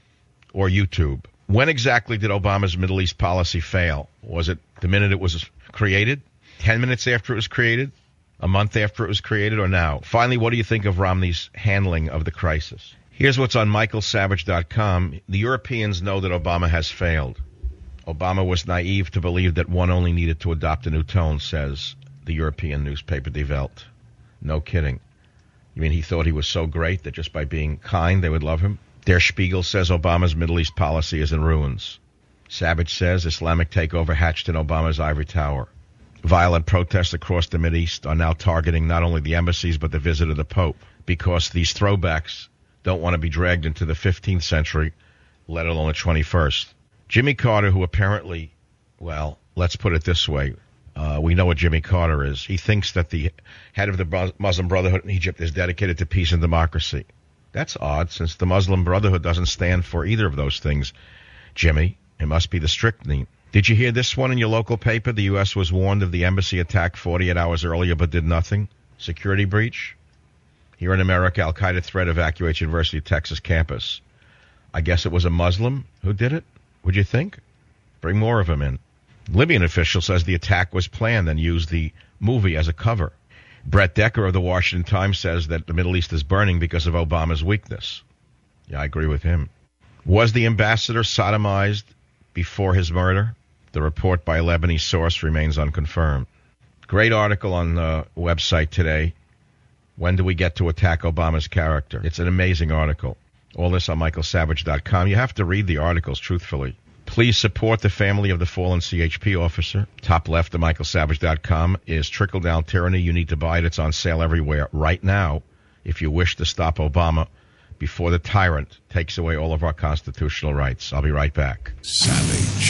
or YouTube? When exactly did Obama's Middle East policy fail? Was it the minute it was created? Ten minutes after it was created? A month after it was created? Or now? Finally, what do you think of Romney's handling of the crisis? Here's what's on Michael Savage dot com. The Europeans know that Obama has failed. Obama was naive to believe that one only needed to adopt a new tone, says the European newspaper Die Welt. No kidding. You mean he thought he was so great that just by being kind they would love him? Der Spiegel says Obama's Middle East policy is in ruins. Savage says Islamic takeover hatched in Obama's ivory tower. Violent protests across the Mideast are now targeting not only the embassies but the visit of the Pope because these throwbacks don't want to be dragged into the fifteenth century, let alone the twenty-first. Jimmy Carter, who apparently, well, let's put it this way. Uh, we know what Jimmy Carter is. He thinks that the head of the Muslim Brotherhood in Egypt is dedicated to peace and democracy. That's odd, since the Muslim Brotherhood doesn't stand for either of those things, Jimmy. It must be the strychnine. Did you hear this one in your local paper? The U S was warned of the embassy attack forty-eight hours earlier but did nothing. Security breach? Here in America, Al-Qaeda threat evacuates University of Texas campus. I guess it was a Muslim who did it, would you think? Bring more of them in. Libyan official says the attack was planned and used the movie as a cover. Brett Decker of the Washington Times says that the Middle East is burning because of Obama's weakness. Yeah, I agree with him. Was the ambassador sodomized before his murder? The report by a Lebanese source remains unconfirmed. Great article on the website today. When do we get to attack Obama's character? It's an amazing article. All this on Michael Savage dot com. You have to read the articles, truthfully. Please support the family of the fallen C H P officer. Top left of Michael Savage dot com is Trickle-Down Tyranny. You need to buy it. It's on sale everywhere right now if you wish to stop Obama before the tyrant takes away all of our constitutional rights. I'll be right back. Savage.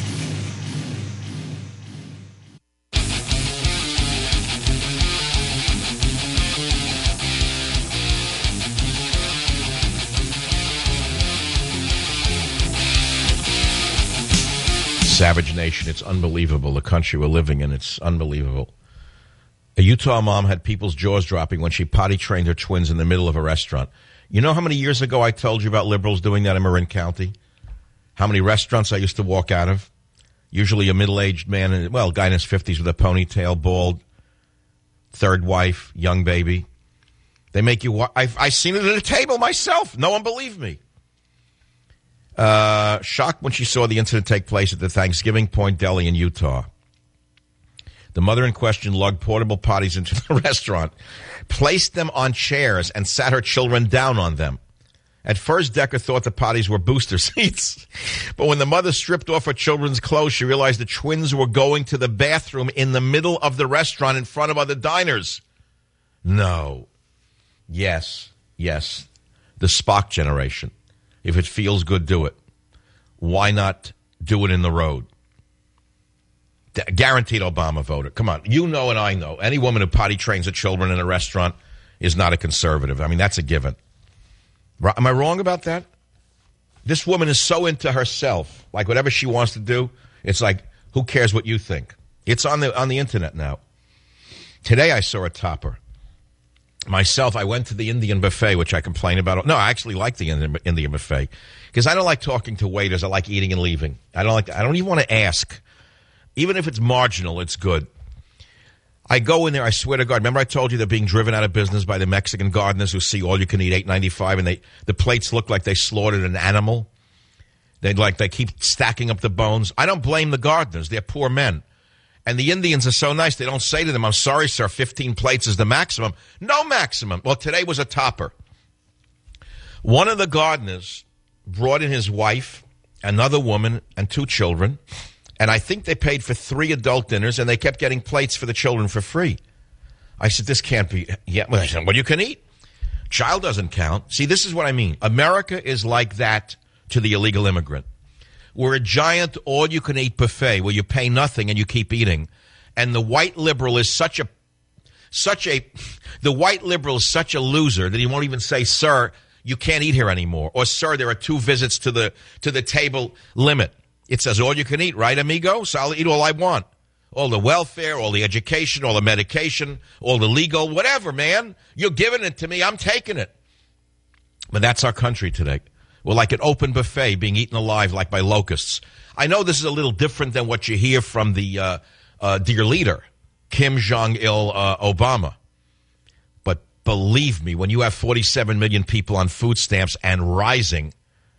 Savage Nation, it's unbelievable. The country we're living in, it's unbelievable. A Utah mom had people's jaws dropping when she potty trained her twins in the middle of a restaurant. You know how many years ago I told you about liberals doing that in Marin County? How many restaurants I used to walk out of? Usually a middle-aged man, well, guy in his fifties with a ponytail, bald, third wife, young baby. They make you walk. I've, I've seen it at a table myself. No one believed me. Uh, shocked when she saw the incident take place at the Thanksgiving Point Deli in Utah. The mother in question lugged portable potties into the restaurant, placed them on chairs, and sat her children down on them. At first, Decker thought the potties were booster seats. But when the mother stripped off her children's clothes, she realized the twins were going to the bathroom in the middle of the restaurant in front of other diners. No. Yes. Yes. The Spock generation. If it feels good, do it. Why not do it in the road? Guaranteed Obama voter. Come on. You know and I know. Any woman who potty trains her children in a restaurant is not a conservative. I mean, that's a given. Am I wrong about that? This woman is so into herself. Like whatever she wants to do, it's like, who cares what you think? It's on the on the internet now. Today I saw a topper. Myself, I went to the Indian buffet, which I complain about. No, I actually like the Indian, Indian buffet because I don't like talking to waiters. I like eating and leaving. I don't like. I don't even want to ask. Even if it's marginal, it's good. I go in there, I swear to God. Remember I told you they're being driven out of business by the Mexican gardeners who see all you can eat eight ninety-five, and they the plates look like they slaughtered an animal. They like they keep stacking up the bones. I don't blame the gardeners. They're poor men. And the Indians are so nice, they don't say to them, I'm sorry, sir, fifteen plates is the maximum. No maximum. Well, today was a topper. One of the gardeners brought in his wife, another woman, and two children. And I think they paid for three adult dinners, and they kept getting plates for the children for free. I said, this can't be. Yeah, well, I said, well, you can eat. Child doesn't count. See, this is what I mean. America is like that to the illegal immigrant. We're a giant all-you-can-eat buffet where you pay nothing and you keep eating. And the white liberal is such a, such a, the white liberal is such a loser that he won't even say, sir, you can't eat here anymore. Or, sir, there are two visits to the to the table limit. It says all you can eat, right, amigo? So I'll eat all I want. All the welfare, all the education, all the medication, all the legal, whatever, man. You're giving it to me. I'm taking it. But that's our country today. We're like an open buffet being eaten alive like by locusts. I know this is a little different than what you hear from the uh, uh, dear leader, Kim Jong-il uh, Obama. But believe me, when you have forty-seven million people on food stamps and rising,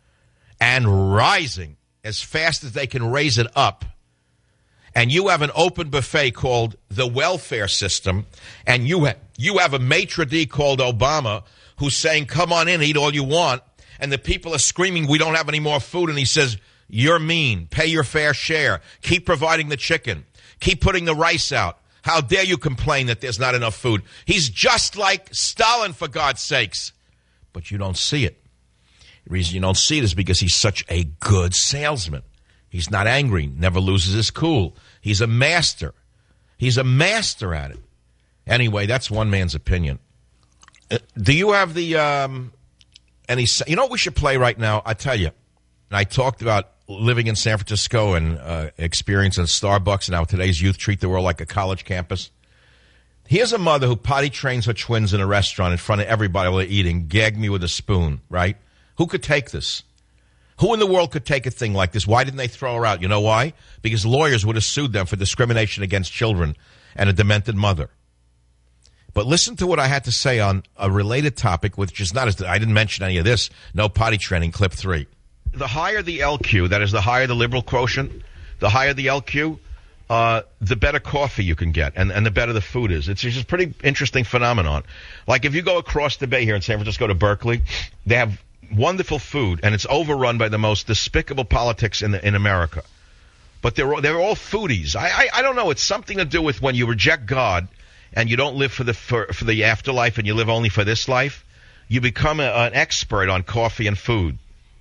and rising, as fast as they can raise it up, and you have an open buffet called the welfare system, and you, ha- you have a maitre d' called Obama who's saying, come on in, eat all you want, and the people are screaming, we don't have any more food, and he says, you're mean, pay your fair share, keep providing the chicken, keep putting the rice out. How dare you complain that there's not enough food? He's just like Stalin, for God's sakes. But you don't see it. The reason you don't see it is because he's such a good salesman. He's not angry, never loses his cool. He's a master. He's a master at it. Anyway, that's one man's opinion. Uh, do you have the, um, any, you know what we should play right now? I tell you, and I talked about living in San Francisco and uh, experiencing Starbucks and how today's youth treat the world like a college campus. Here's a mother who potty trains her twins in a restaurant in front of everybody while they're eating, gag me with a spoon, right? Who could take this? Who in the world could take a thing like this? Why didn't they throw her out? You know why? Because lawyers would have sued them for discrimination against children and a demented mother. But listen to what I had to say on a related topic, which is not as, I didn't mention any of this, no potty training, clip three. The higher the L Q, that is the higher the liberal quotient, the higher the L Q, uh, the better coffee you can get, and, and the better the food is. It's just a pretty interesting phenomenon. Like if you go across the bay here in San Francisco to Berkeley, they have wonderful food, and it's overrun by the most despicable politics in the, in America. But they're all, they're all foodies. I, I I don't know. It's something to do with when you reject God and you don't live for the for, for the afterlife and you live only for this life. You become a, an expert on coffee and food.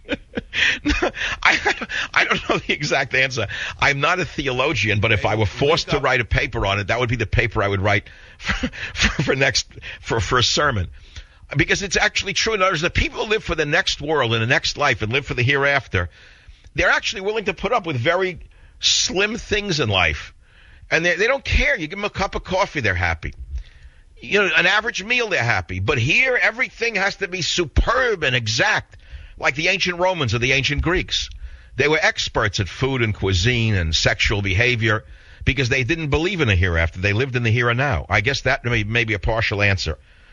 I I don't know the exact answer. I'm not a theologian, but if I were forced to write a paper on it, that would be the paper I would write for, for, for next for for a sermon. Because it's actually true. In other words, the people who live for the next world and the next life and live for the hereafter, they're actually willing to put up with very slim things in life. And they, they don't care. You give them a cup of coffee, they're happy. You know, an average meal, they're happy. But here, everything has to be superb and exact, like the ancient Romans or the ancient Greeks. They were experts at food and cuisine and sexual behavior because they didn't believe in the hereafter. They lived in the here and now. I guess that may, may be a partial answer.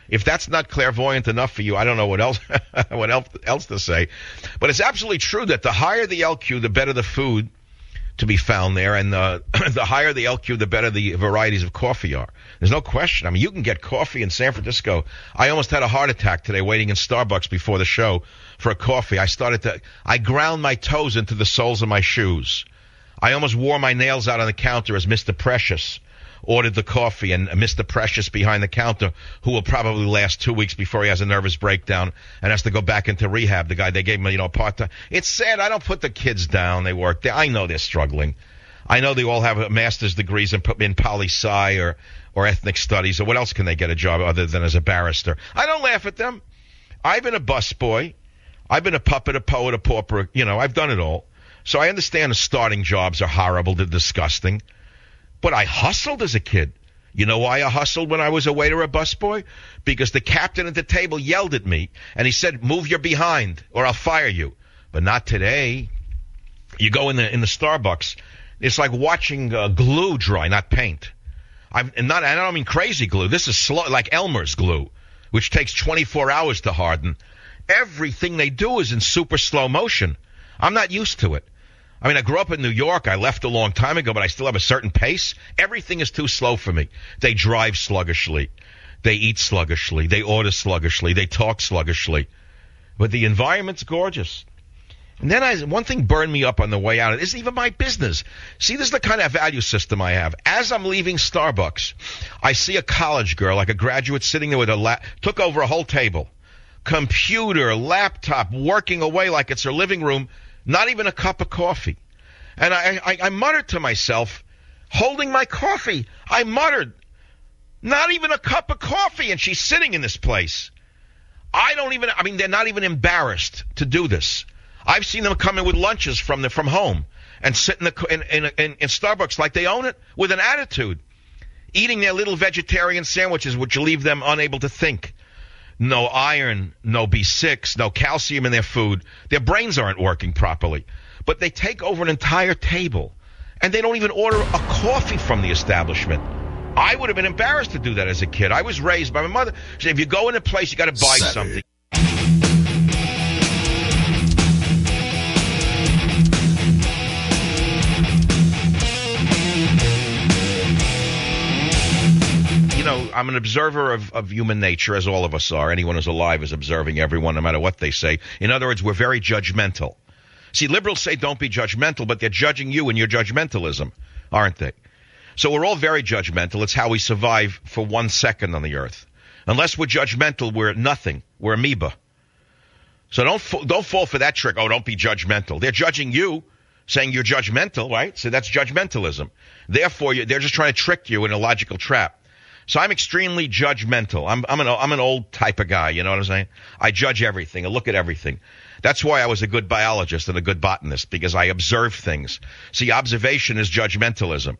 If that's not clairvoyant enough for you, I don't know what else what else, else to say. But it's absolutely true that the higher the L Q, the better the food to be found there, and the, the higher the L Q, the better the varieties of coffee are. There's no question. I mean, you can get coffee in San Francisco. I almost had a heart attack today waiting in Starbucks before the show for a coffee. I started to, I ground my toes into the soles of my shoes. I almost wore my nails out on the counter as Mister Precious ordered the coffee, and Mister Precious behind the counter, who will probably last two weeks before he has a nervous breakdown and has to go back into rehab. The guy, they gave him, you know, part-time. It's sad. I don't put the kids down. They work. They, I know they're struggling. I know they all have master's degrees in, in poli-sci or, or ethnic studies, or what else can they get a job other than as a barrister? I don't laugh at them. I've been a busboy. I've been a puppet, a poet, a pauper. You know, I've done it all. So I understand the starting jobs are horrible. They're disgusting. But I hustled as a kid. You know why I hustled when I was a waiter or a busboy? Because the captain at the table yelled at me, and he said, move your behind, or I'll fire you. But not today. You go in the in the Starbucks, it's like watching uh, glue dry, not paint. I'm and not. I don't mean crazy glue. This is slow, like Elmer's glue, which takes twenty-four hours to harden. Everything they do is in super slow motion. I'm not used to it. I mean, I grew up in New York. I left a long time ago, but I still have a certain pace. Everything is too slow for me. They drive sluggishly. They eat sluggishly. They order sluggishly. They talk sluggishly. But the environment's gorgeous. And then I, one thing burned me up on the way out. It isn't even my business. See, this is the kind of value system I have. As I'm leaving Starbucks, I see a college girl, like a graduate, sitting there with a lap, took over a whole table. Computer, laptop, working away like it's her living room. Not even a cup of coffee. And I, I, I muttered to myself, holding my coffee, I muttered, not even a cup of coffee, and she's sitting in this place. I don't even, I mean, they're not even embarrassed to do this. I've seen them come in with lunches from the, from home and sit in, the, in, in, in, in Starbucks like they own it with an attitude, eating their little vegetarian sandwiches, which leave them unable to think. No iron, no B six, no calcium in their food. Their brains aren't working properly. But they take over an entire table, and they don't even order a coffee from the establishment. I would have been embarrassed to do that as a kid. I was raised by my mother. She said, if you go in a place, you got to buy Savage. something. know, I'm an observer of, of human nature, as all of us are. Anyone who's alive is observing everyone, no matter what they say. In other words, we're very judgmental. See, liberals say don't be judgmental, but they're judging you and your judgmentalism, aren't they? So we're all very judgmental. It's how we survive for one second on the earth. Unless we're judgmental, we're nothing. We're amoeba. So don't don't fall for that trick. Oh, don't be judgmental. They're judging you, saying you're judgmental, right? So that's judgmentalism. Therefore, you, they're just trying to trick you in a logical trap. So I'm extremely judgmental. I'm I'm an I'm an old type of guy. You know what I'm saying? I judge everything. I look at everything. That's why I was a good biologist and a good botanist, because I observe things. See, observation is judgmentalism.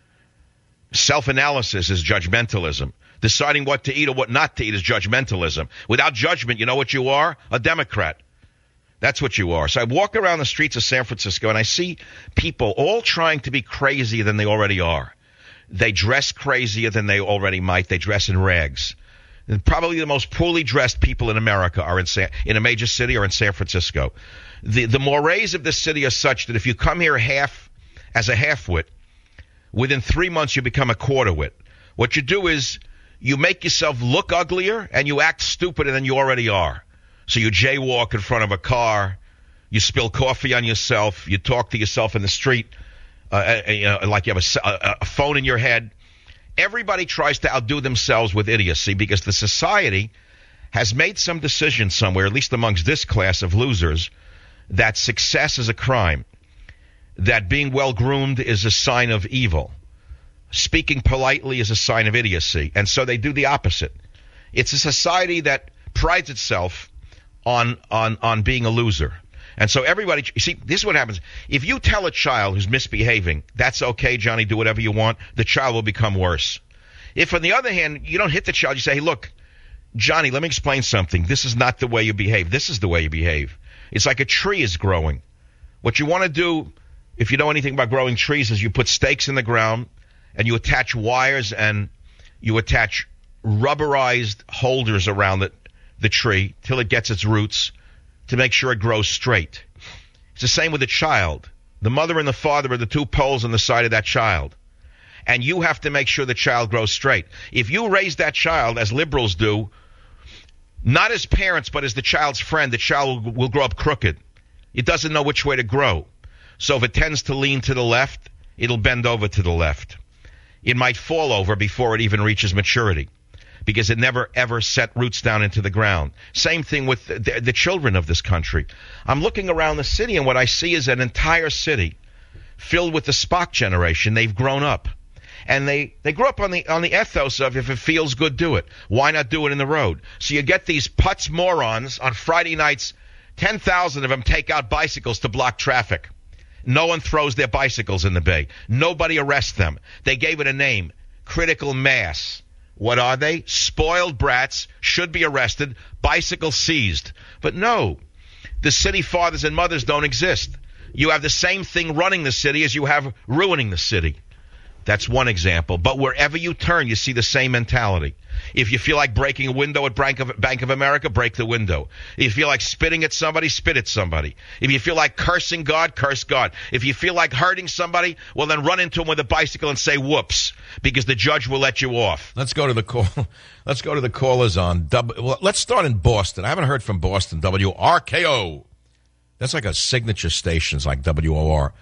Self-analysis is judgmentalism. Deciding what to eat or what not to eat is judgmentalism. Without judgment, you know what you are? A Democrat. That's what you are. So I walk around the streets of San Francisco and I see people all trying to be crazier than they already are. They dress crazier than they already might. They dress in rags. And probably the most poorly dressed people in America are in San, in a major city or in San Francisco. The, the mores of the city are such that if you come here half as a half-wit, within three months you become a quarter-wit. What you do is you make yourself look uglier and you act stupider than you already are. So you jaywalk in front of a car, you spill coffee on yourself, you talk to yourself in the street uh, uh, you know, like you have a, a, a phone in your head. Everybody tries to outdo themselves with idiocy because the society has made some decision somewhere, at least amongst this class of losers, that success is a crime, that being well-groomed is a sign of evil, speaking politely is a sign of idiocy, and so they do the opposite. It's a society that prides itself on on on being a loser. And so everybody, you see, this is what happens. If you tell a child who's misbehaving, that's okay, Johnny, do whatever you want, the child will become worse. If, on the other hand, you don't hit the child, you say, hey, look, Johnny, let me explain something. This is not the way you behave. This is the way you behave. It's like a tree is growing. What you want to do, if you know anything about growing trees, is you put stakes in the ground and you attach wires and you attach rubberized holders around it, the tree till it gets its roots to make sure it grows straight. It's the same with a child. The mother and the father are the two poles on the side of that child. And you have to make sure the child grows straight. If you raise that child, as liberals do, not as parents, but as the child's friend, the child will, will grow up crooked. It doesn't know which way to grow. So if it tends to lean to the left, it'll bend over to the left. It might fall over before it even reaches maturity because it never, ever set roots down into the ground. Same thing with the, the, the children of this country. I'm looking around the city, and what I see is an entire city filled with the Spock generation. They've grown up. And they, they grew up on the on the ethos of if it feels good, do it. Why not do it in the road? So you get these putz morons on Friday nights, ten thousand of them take out bicycles to block traffic. No one throws their bicycles in the bay. Nobody arrests them. They gave it a name, critical mass. What are they? Spoiled brats, should be arrested, bicycle seized. But no, the city fathers and mothers don't exist. You have the same thing running the city as you have ruining the city. That's one example. But wherever you turn, you see the same mentality. If you feel like breaking a window at Bank of, Bank of America, break the window. If you feel like spitting at somebody, spit at somebody. If you feel like cursing God, curse God. If you feel like hurting somebody, well, then run into him with a bicycle and say whoops, because the judge will let you off. Let's go to the call. Let's go to the callers on. W, well, let's start in Boston. I haven't heard from Boston. W R K O. That's like a signature station. It's like W O R.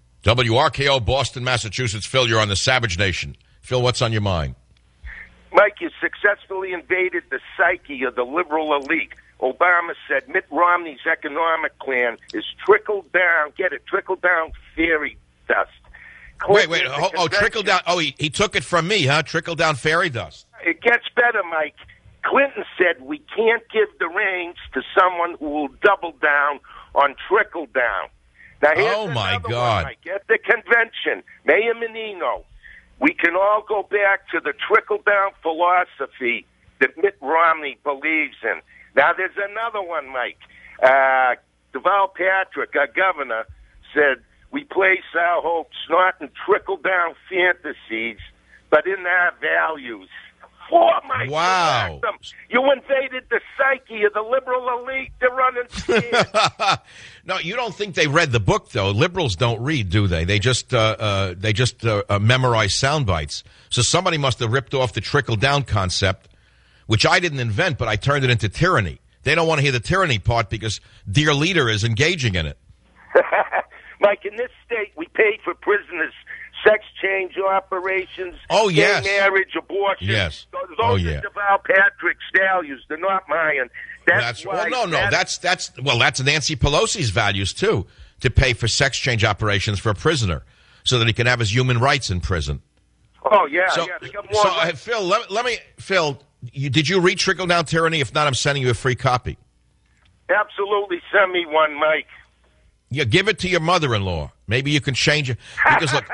W R K O, Boston, Massachusetts. Phil, you're on the Savage Nation. Phil, what's on your mind? Mike, you successfully invaded the psyche of the liberal elite. Obama said Mitt Romney's economic plan is trickle down, get it, trickle down fairy dust. Clinton wait, wait, oh, oh trickle down. Oh, he, he took it from me, huh? Trickle down fairy dust. It gets better, Mike. Clinton said we can't give the reins to someone who will double down on trickle down. Now, oh, my God. One, Mike. At the convention, Mayor Menino, we can all go back to the trickle-down philosophy that Mitt Romney believes in. Now, there's another one, Mike. Uh, Deval Patrick, our governor, said, we place our hopes not in trickle-down fantasies, but in our values. For Mike, wow. You invaded the psyche of the liberal elite. They're running scared. No, you don't think they read the book, though. Liberals don't read, do they? They just uh, uh, they just uh, uh, memorize sound bites. So somebody must have ripped off the trickle-down concept, which I didn't invent, but I turned it into tyranny. They don't want to hear the tyranny part because Dear Leader is engaging in it. Mike, in this state, we pay for prisoners' sex change operations, oh, yes. gay marriage, abortion. Yes. Those oh, yeah. are Deval Patrick's values. They're not mine. That's, that's why. Well, no, no. That's, that's, well, that's Nancy Pelosi's values, too, to pay for sex change operations for a prisoner so that he can have his human rights in prison. Oh, yeah. So, yeah, they got more so uh, Phil, let, let me, Phil, you, did you read Trickle Down Tyranny? If not, I'm sending you a free copy. Absolutely. Send me one, Mike. Yeah, give it to your mother-in-law. Maybe you can change it. Because, look,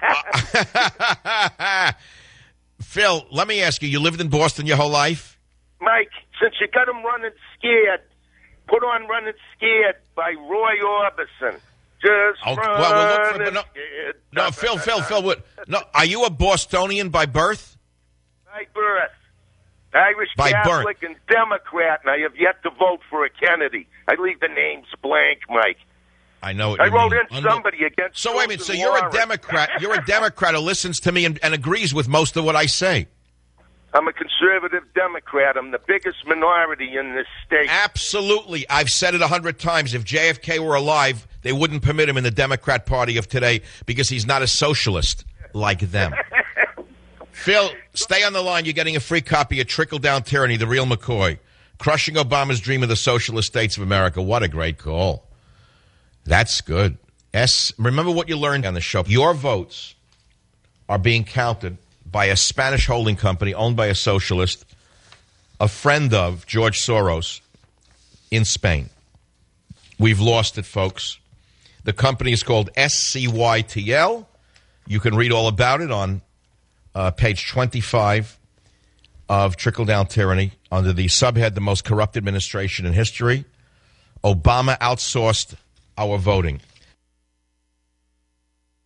uh, Phil, let me ask you, you lived in Boston your whole life? Mike, since you got him running scared, put on Running Scared by Roy Orbison. Just oh, running well, well, look for, no, scared. No, Phil, Phil, Phil, what? No, are you a Bostonian by birth? By birth. Irish by Catholic birth. and Democrat, and I have yet to vote for a Kennedy. I leave the names blank, Mike. I know what I you wrote mean. in somebody against. So wait a minute. So you're a Democrat. You're a Democrat who listens to me and, and agrees with most of what I say. I'm a conservative Democrat. I'm the biggest minority in this state. Absolutely. I've said it a hundred times. If J F K were alive, they wouldn't permit him in the Democrat Party of today because he's not a socialist like them. Phil, stay on the line. You're getting a free copy of Trickle Down Tyranny, The Real McCoy, Crushing Obama's Dream of the Socialist States of America. What a great call. That's good. S. Remember what you learned on the show. Your votes are being counted by a Spanish holding company owned by a socialist, a friend of George Soros in Spain. We've lost it, folks. The company is called S C Y T L. You can read all about it on uh, page twenty-five of Trickle Down Tyranny under the subhead, The Most Corrupt Administration in History. Obama outsourced our voting.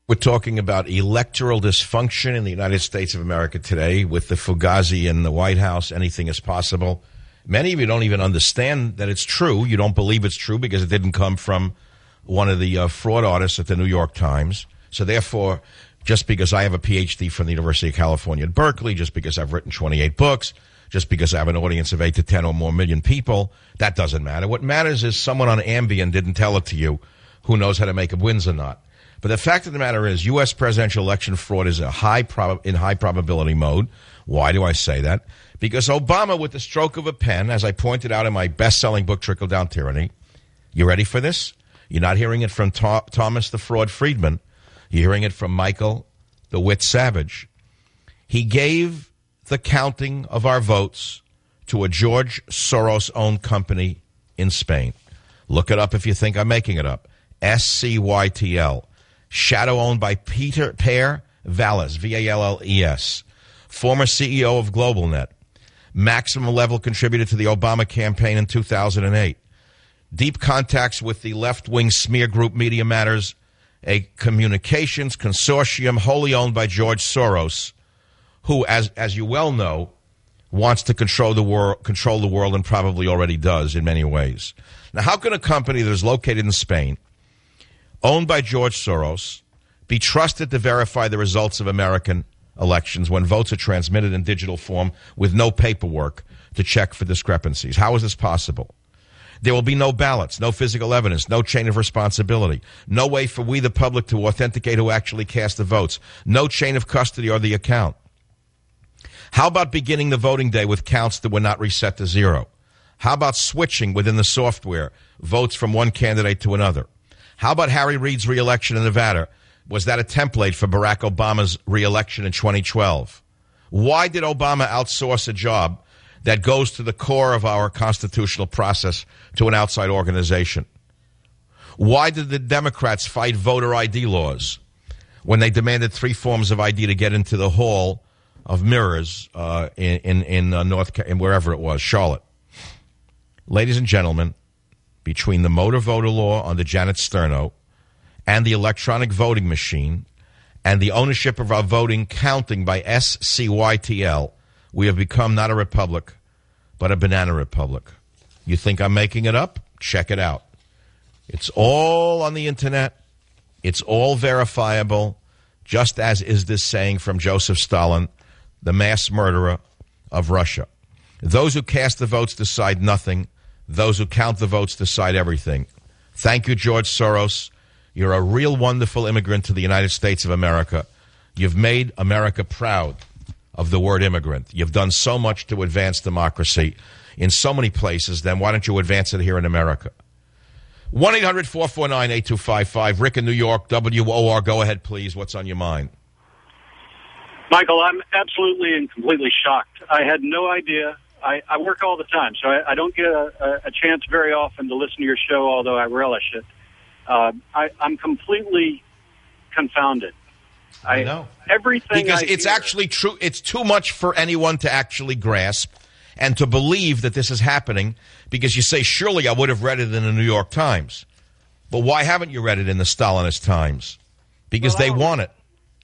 We're talking about electoral dysfunction in the United States of America today with the Fugazi in the White House. Anything is possible. Many of you don't even understand that it's true. You don't believe it's true because it didn't come from one of the uh, fraud artists at the New York Times. So therefore, just because I have a P H D from the University of California at Berkeley, just because I've written twenty-eight books, just because I have an audience of eight to ten or more million people, that doesn't matter. What matters is someone on Ambien didn't tell it to you who knows how to make up wins or not. But the fact of the matter is U S presidential election fraud is a high prob- in high probability mode. Why do I say that? Because Obama, with the stroke of a pen, as I pointed out in my best-selling book, Trickle Down Tyranny, you ready for this? You're not hearing it from Tho- Thomas the Fraud Friedman. You're hearing it from Michael the Wit Savage. He gave the counting of our votes to a George Soros-owned company in Spain. Look it up if you think I'm making it up. S C Y T L. Shadow owned by Peter Per Valles, V A L L E S, former C E O of GlobalNet, maximum level contributor to the Obama campaign in two thousand eight, deep contacts with the left-wing smear group Media Matters, a communications consortium wholly owned by George Soros, who, as as you well know, wants to control the world, control the world, and probably already does in many ways. Now, how can a company that is located in Spain, owned by George Soros, be trusted to verify the results of American elections when votes are transmitted in digital form with no paperwork to check for discrepancies? How is this possible? There will be no ballots, no physical evidence, no chain of responsibility, no way for we, the public, to authenticate who actually cast the votes, no chain of custody or the account. How about beginning the voting day with counts that were not reset to zero? How about switching within the software votes from one candidate to another? How about Harry Reid's reelection in Nevada? Was that a template for Barack Obama's reelection in twenty twelve? Why did Obama outsource a job that goes to the core of our constitutional process to an outside organization? Why did the Democrats fight voter I D laws when they demanded three forms of I D to get into the hall of mirrors uh, in in, in uh, North in wherever it was, Charlotte? Ladies and gentlemen, between the motor voter law under Janet Sterno and the electronic voting machine and the ownership of our voting counting by S C Y T L, we have become not a republic, but a banana republic. You think I'm making it up? Check it out. It's all on the internet. It's all verifiable, just as is this saying from Joseph Stalin, the mass murderer of Russia. Those who cast the votes decide nothing. Those who count the votes decide everything. Thank you, George Soros. You're a real wonderful immigrant to the United States of America. You've made America proud of the word immigrant. You've done so much to advance democracy in so many places. Then why don't you advance it here in America? one eight hundred four four nine eight two five five. Rick in New York, W O R. Go ahead, please. What's on your mind? Michael, I'm absolutely and completely shocked. I had no idea. I, I work all the time, so I, I don't get a, a chance very often to listen to your show, although I relish it. Uh, I, I'm completely confounded. I, I know. Everything Because I it's hear, actually true. It's too much for anyone to actually grasp and to believe that this is happening, because you say, surely I would have read it in the New York Times. But why haven't you read it in the Stalinist Times? Because well, they want it.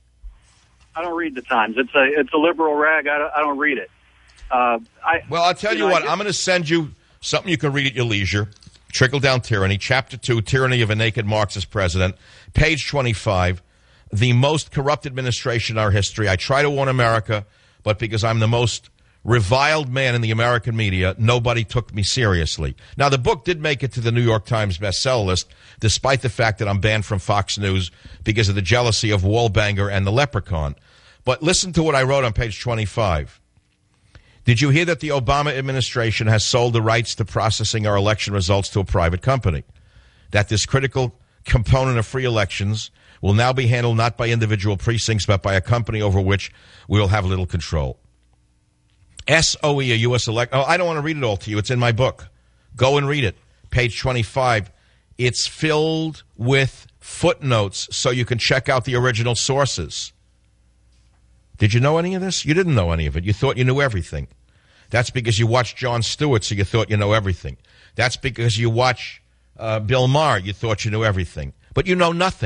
I don't read the Times. It's a it's a liberal rag. I don't, I don't read it. Uh, I, well, I'll tell you, you know, what. Get... I'm going to send you something you can read at your leisure. Trickle Down Tyranny, Chapter two, Tyranny of a Naked Marxist President, page twenty-five, the most corrupt administration in our history. I try to warn America, but because I'm the most reviled man in the American media, nobody took me seriously. Now, the book did make it to the New York Times bestseller list, despite the fact that I'm banned from Fox News because of the jealousy of Wallbanger and the Leprechaun. But listen to what I wrote on page twenty-five. Did you hear that the Obama administration has sold the rights to processing our election results to a private company? That this critical component of free elections will now be handled not by individual precincts, but by a company over which we will have little control. S O E, a U S elect. Oh, I don't want to read it all to you. It's in my book. Go and read it. Page twenty-five. It's filled with footnotes so you can check out the original sources. Did you know any of this? You didn't know any of it. You thought you knew everything. That's because you watched Jon Stewart, so you thought you know everything. That's because you watch uh, Bill Maher, you thought you knew everything. But you know nothing.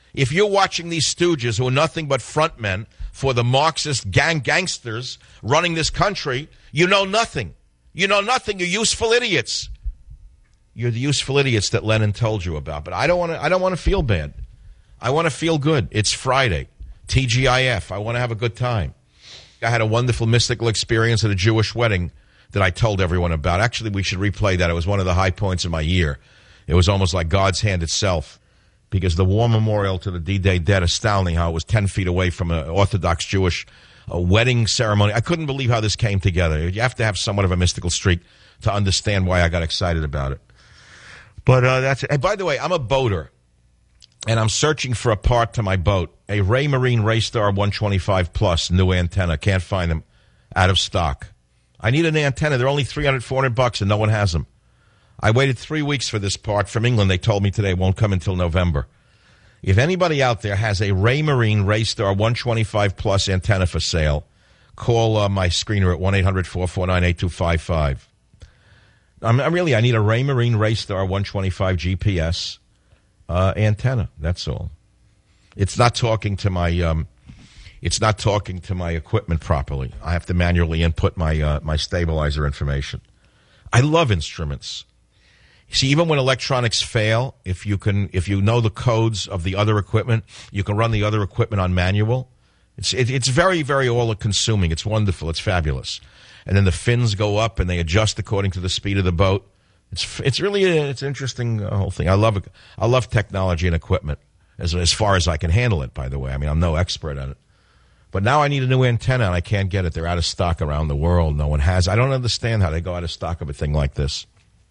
If you're watching these stooges who are nothing but frontmen for the Marxist gang gangsters running this country, you know nothing. You know nothing. You're useful idiots. You're the useful idiots that Lenin told you about. But I don't want to. I don't want to feel bad. I want to feel good. It's Friday, T G I F. I want to have a good time. I had a wonderful mystical experience at a Jewish wedding that I told everyone about. Actually, we should replay that. It was one of the high points of my year. It was almost like God's hand itself, because the war memorial to the D-Day dead, astounding how it was ten feet away from an Orthodox Jewish uh, wedding ceremony. I couldn't believe how this came together. You have to have somewhat of a mystical streak to understand why I got excited about it. But uh, that's it. Hey, by the way, I'm a boater, and I'm searching for a part to my boat, a Raymarine Raystar one twenty-five Plus new antenna. Can't find them. Out of stock. I need an antenna. They're only three hundred, four hundred bucks, and no one has them. I waited three weeks for this part from England. They told me today it won't come until November. If anybody out there has a Raymarine Raystar one twenty-five Plus antenna for sale, call uh, my screener at one eight hundred, four four nine, eight two five five. I'm, I'm really, I need a Raymarine Raystar one twenty-five G P S uh, antenna. That's all. It's not talking to my, um, it's not talking to my equipment properly. I have to manually input my uh, my stabilizer information. I love instruments. See, even when electronics fail, if you can, if you know the codes of the other equipment, you can run the other equipment on manual. It's it, it's very, very all-consuming. It's wonderful. It's fabulous. And then the fins go up and they adjust according to the speed of the boat. It's it's really a, it's an interesting uh, whole thing. I love it. I love technology and equipment as as far as I can handle it. By the way, I mean I'm no expert on it. But now I need a new antenna and I can't get it. They're out of stock around the world. No one has. I don't understand how they go out of stock of a thing like this.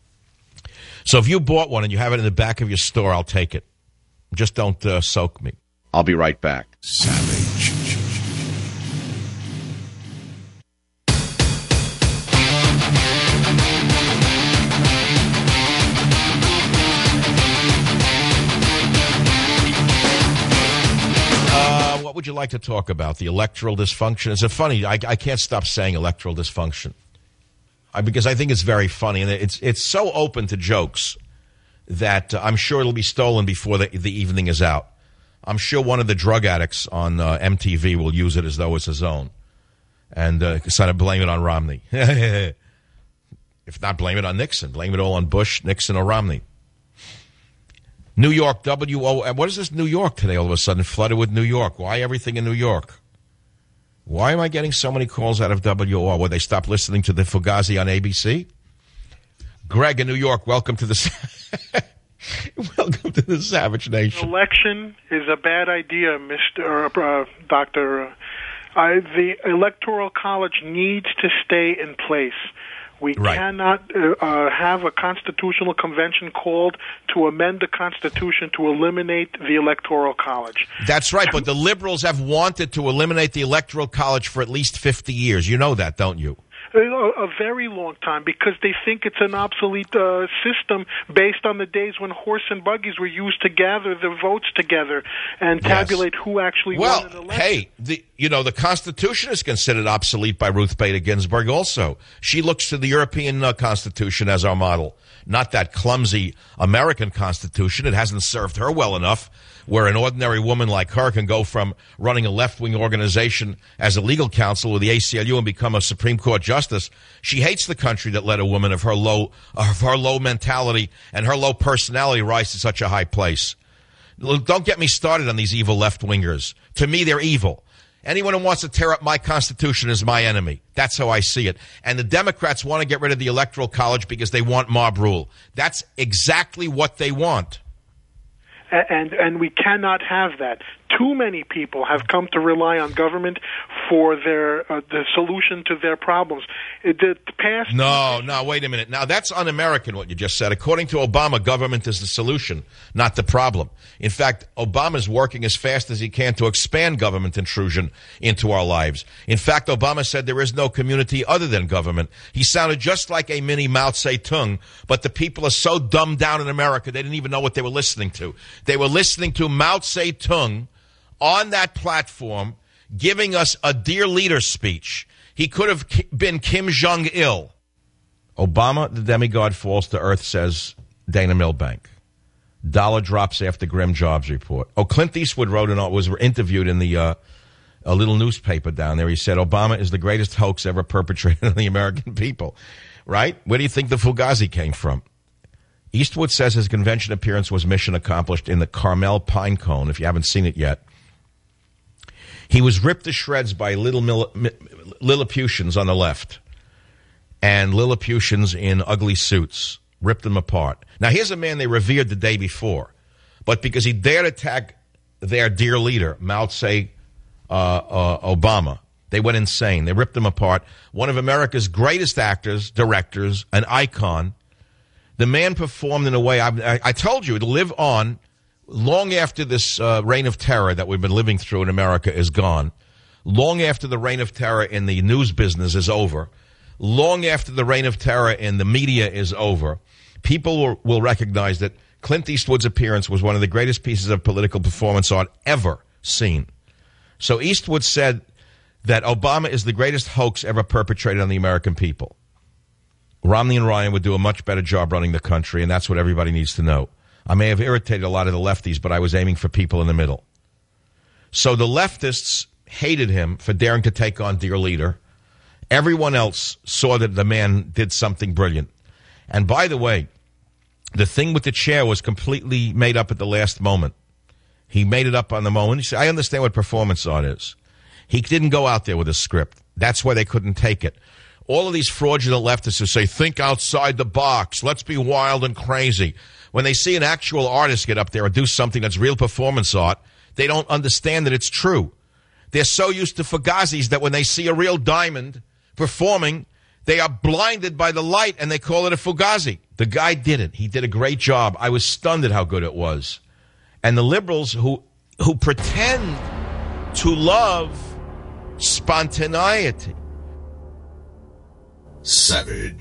So if you bought one and you have it in the back of your store, I'll take it. Just don't uh, soak me. I'll be right back. Savage. Uh, what would you like to talk about? The electoral dysfunction? Is it funny? I, I can't stop saying electoral dysfunction. Because I think it's very funny, and it's it's so open to jokes that uh, I'm sure it'll be stolen before the, the evening is out. I'm sure one of the drug addicts on uh, M T V will use it as though it's his own, and uh, kind of blame it on Romney. If not, blame it on Nixon. Blame it all on Bush, Nixon, or Romney. New York, W O. What is this New York today all of a sudden? Flooded with New York. Why everything in New York? Why am I getting so many calls out of W O R? Will they stop listening to the Fugazi on A B C? Greg in New York, welcome to the welcome to the Savage Nation. Election is a bad idea, Mister Uh, Doctor Uh, I, the Electoral College needs to stay in place. We right. cannot uh, uh, have a constitutional convention called to amend the Constitution to eliminate the Electoral College. That's right, but the liberals have wanted to eliminate the Electoral College for at least fifty years. You know that, don't you? A, a very long time, because they think it's an obsolete uh, system based on the days when horse and buggies were used to gather the votes together and tabulate yes. who actually well, won an election. Hey, the, you know, the Constitution is considered obsolete by Ruth Bader Ginsburg also. She looks to the European uh, Constitution as our model, not that clumsy American Constitution. It hasn't served her well enough, where an ordinary woman like her can go from running a left-wing organization as a legal counsel with the A C L U and become a Supreme Court justice. She hates the country that let a woman of her low, of her low mentality and her low personality rise to such a high place. Don't get me started on these evil left-wingers. To me, they're evil. Anyone who wants to tear up my Constitution is my enemy. That's how I see it. And the Democrats want to get rid of the Electoral College because they want mob rule. That's exactly what they want. And and we cannot have that. Too many people have come to rely on government for their uh, the solution to their problems. It, the past no, no, wait a minute. Now, that's un-American what you just said. According to Obama, government is the solution, not the problem. In fact, Obama's working as fast as he can to expand government intrusion into our lives. In fact, Obama said there is no community other than government. He sounded just like a mini Mao Zedong, but the people are so dumbed down in America, they didn't even know what they were listening to. They were listening to Mao Zedong on that platform, giving us a Dear Leader speech. He could have been Kim Jong-il. Obama, the demigod, falls to earth, says Dana Milbank. Dollar drops after grim jobs report. Oh, Clint Eastwood wrote and was interviewed in the uh, a little newspaper down there. He said Obama is the greatest hoax ever perpetrated on the American people. Right? Where do you think the Fugazi came from? Eastwood says his convention appearance was mission accomplished in the Carmel Pinecone, if you haven't seen it yet. He was ripped to shreds by little mil- Lilliputians on the left and Lilliputians in ugly suits. Ripped them apart. Now, here's a man they revered the day before, but because he dared attack their dear leader, Mao Tse uh, uh, Obama, they went insane. They ripped him apart. One of America's greatest actors, directors, an icon. The man performed in a way, I, I, I told you, to live on long after this uh, reign of terror that we've been living through in America is gone, long after the reign of terror in the news business is over, long after the reign of terror in the media is over, people will, will recognize that Clint Eastwood's appearance was one of the greatest pieces of political performance art ever seen. So Eastwood said that Obama is the greatest hoax ever perpetrated on the American people. Romney and Ryan would do a much better job running the country, and that's what everybody needs to know. I may have irritated a lot of the lefties, but I was aiming for people in the middle. So the leftists hated him for daring to take on dear leader. Everyone else saw that the man did something brilliant. And by the way, the thing with the chair was completely made up at the last moment. He made it up on the moment. He said, I understand what performance art is. He didn't go out there with a script. That's why they couldn't take it. All of these fraudulent leftists who say, think outside the box, let's be wild and crazy. When they see an actual artist get up there and do something that's real performance art, they don't understand that it's true. They're so used to Fugazis that when they see a real diamond performing, they are blinded by the light and they call it a Fugazi. The guy did it. He did a great job. I was stunned at how good it was. And the liberals who who pretend to love spontaneity. Savage.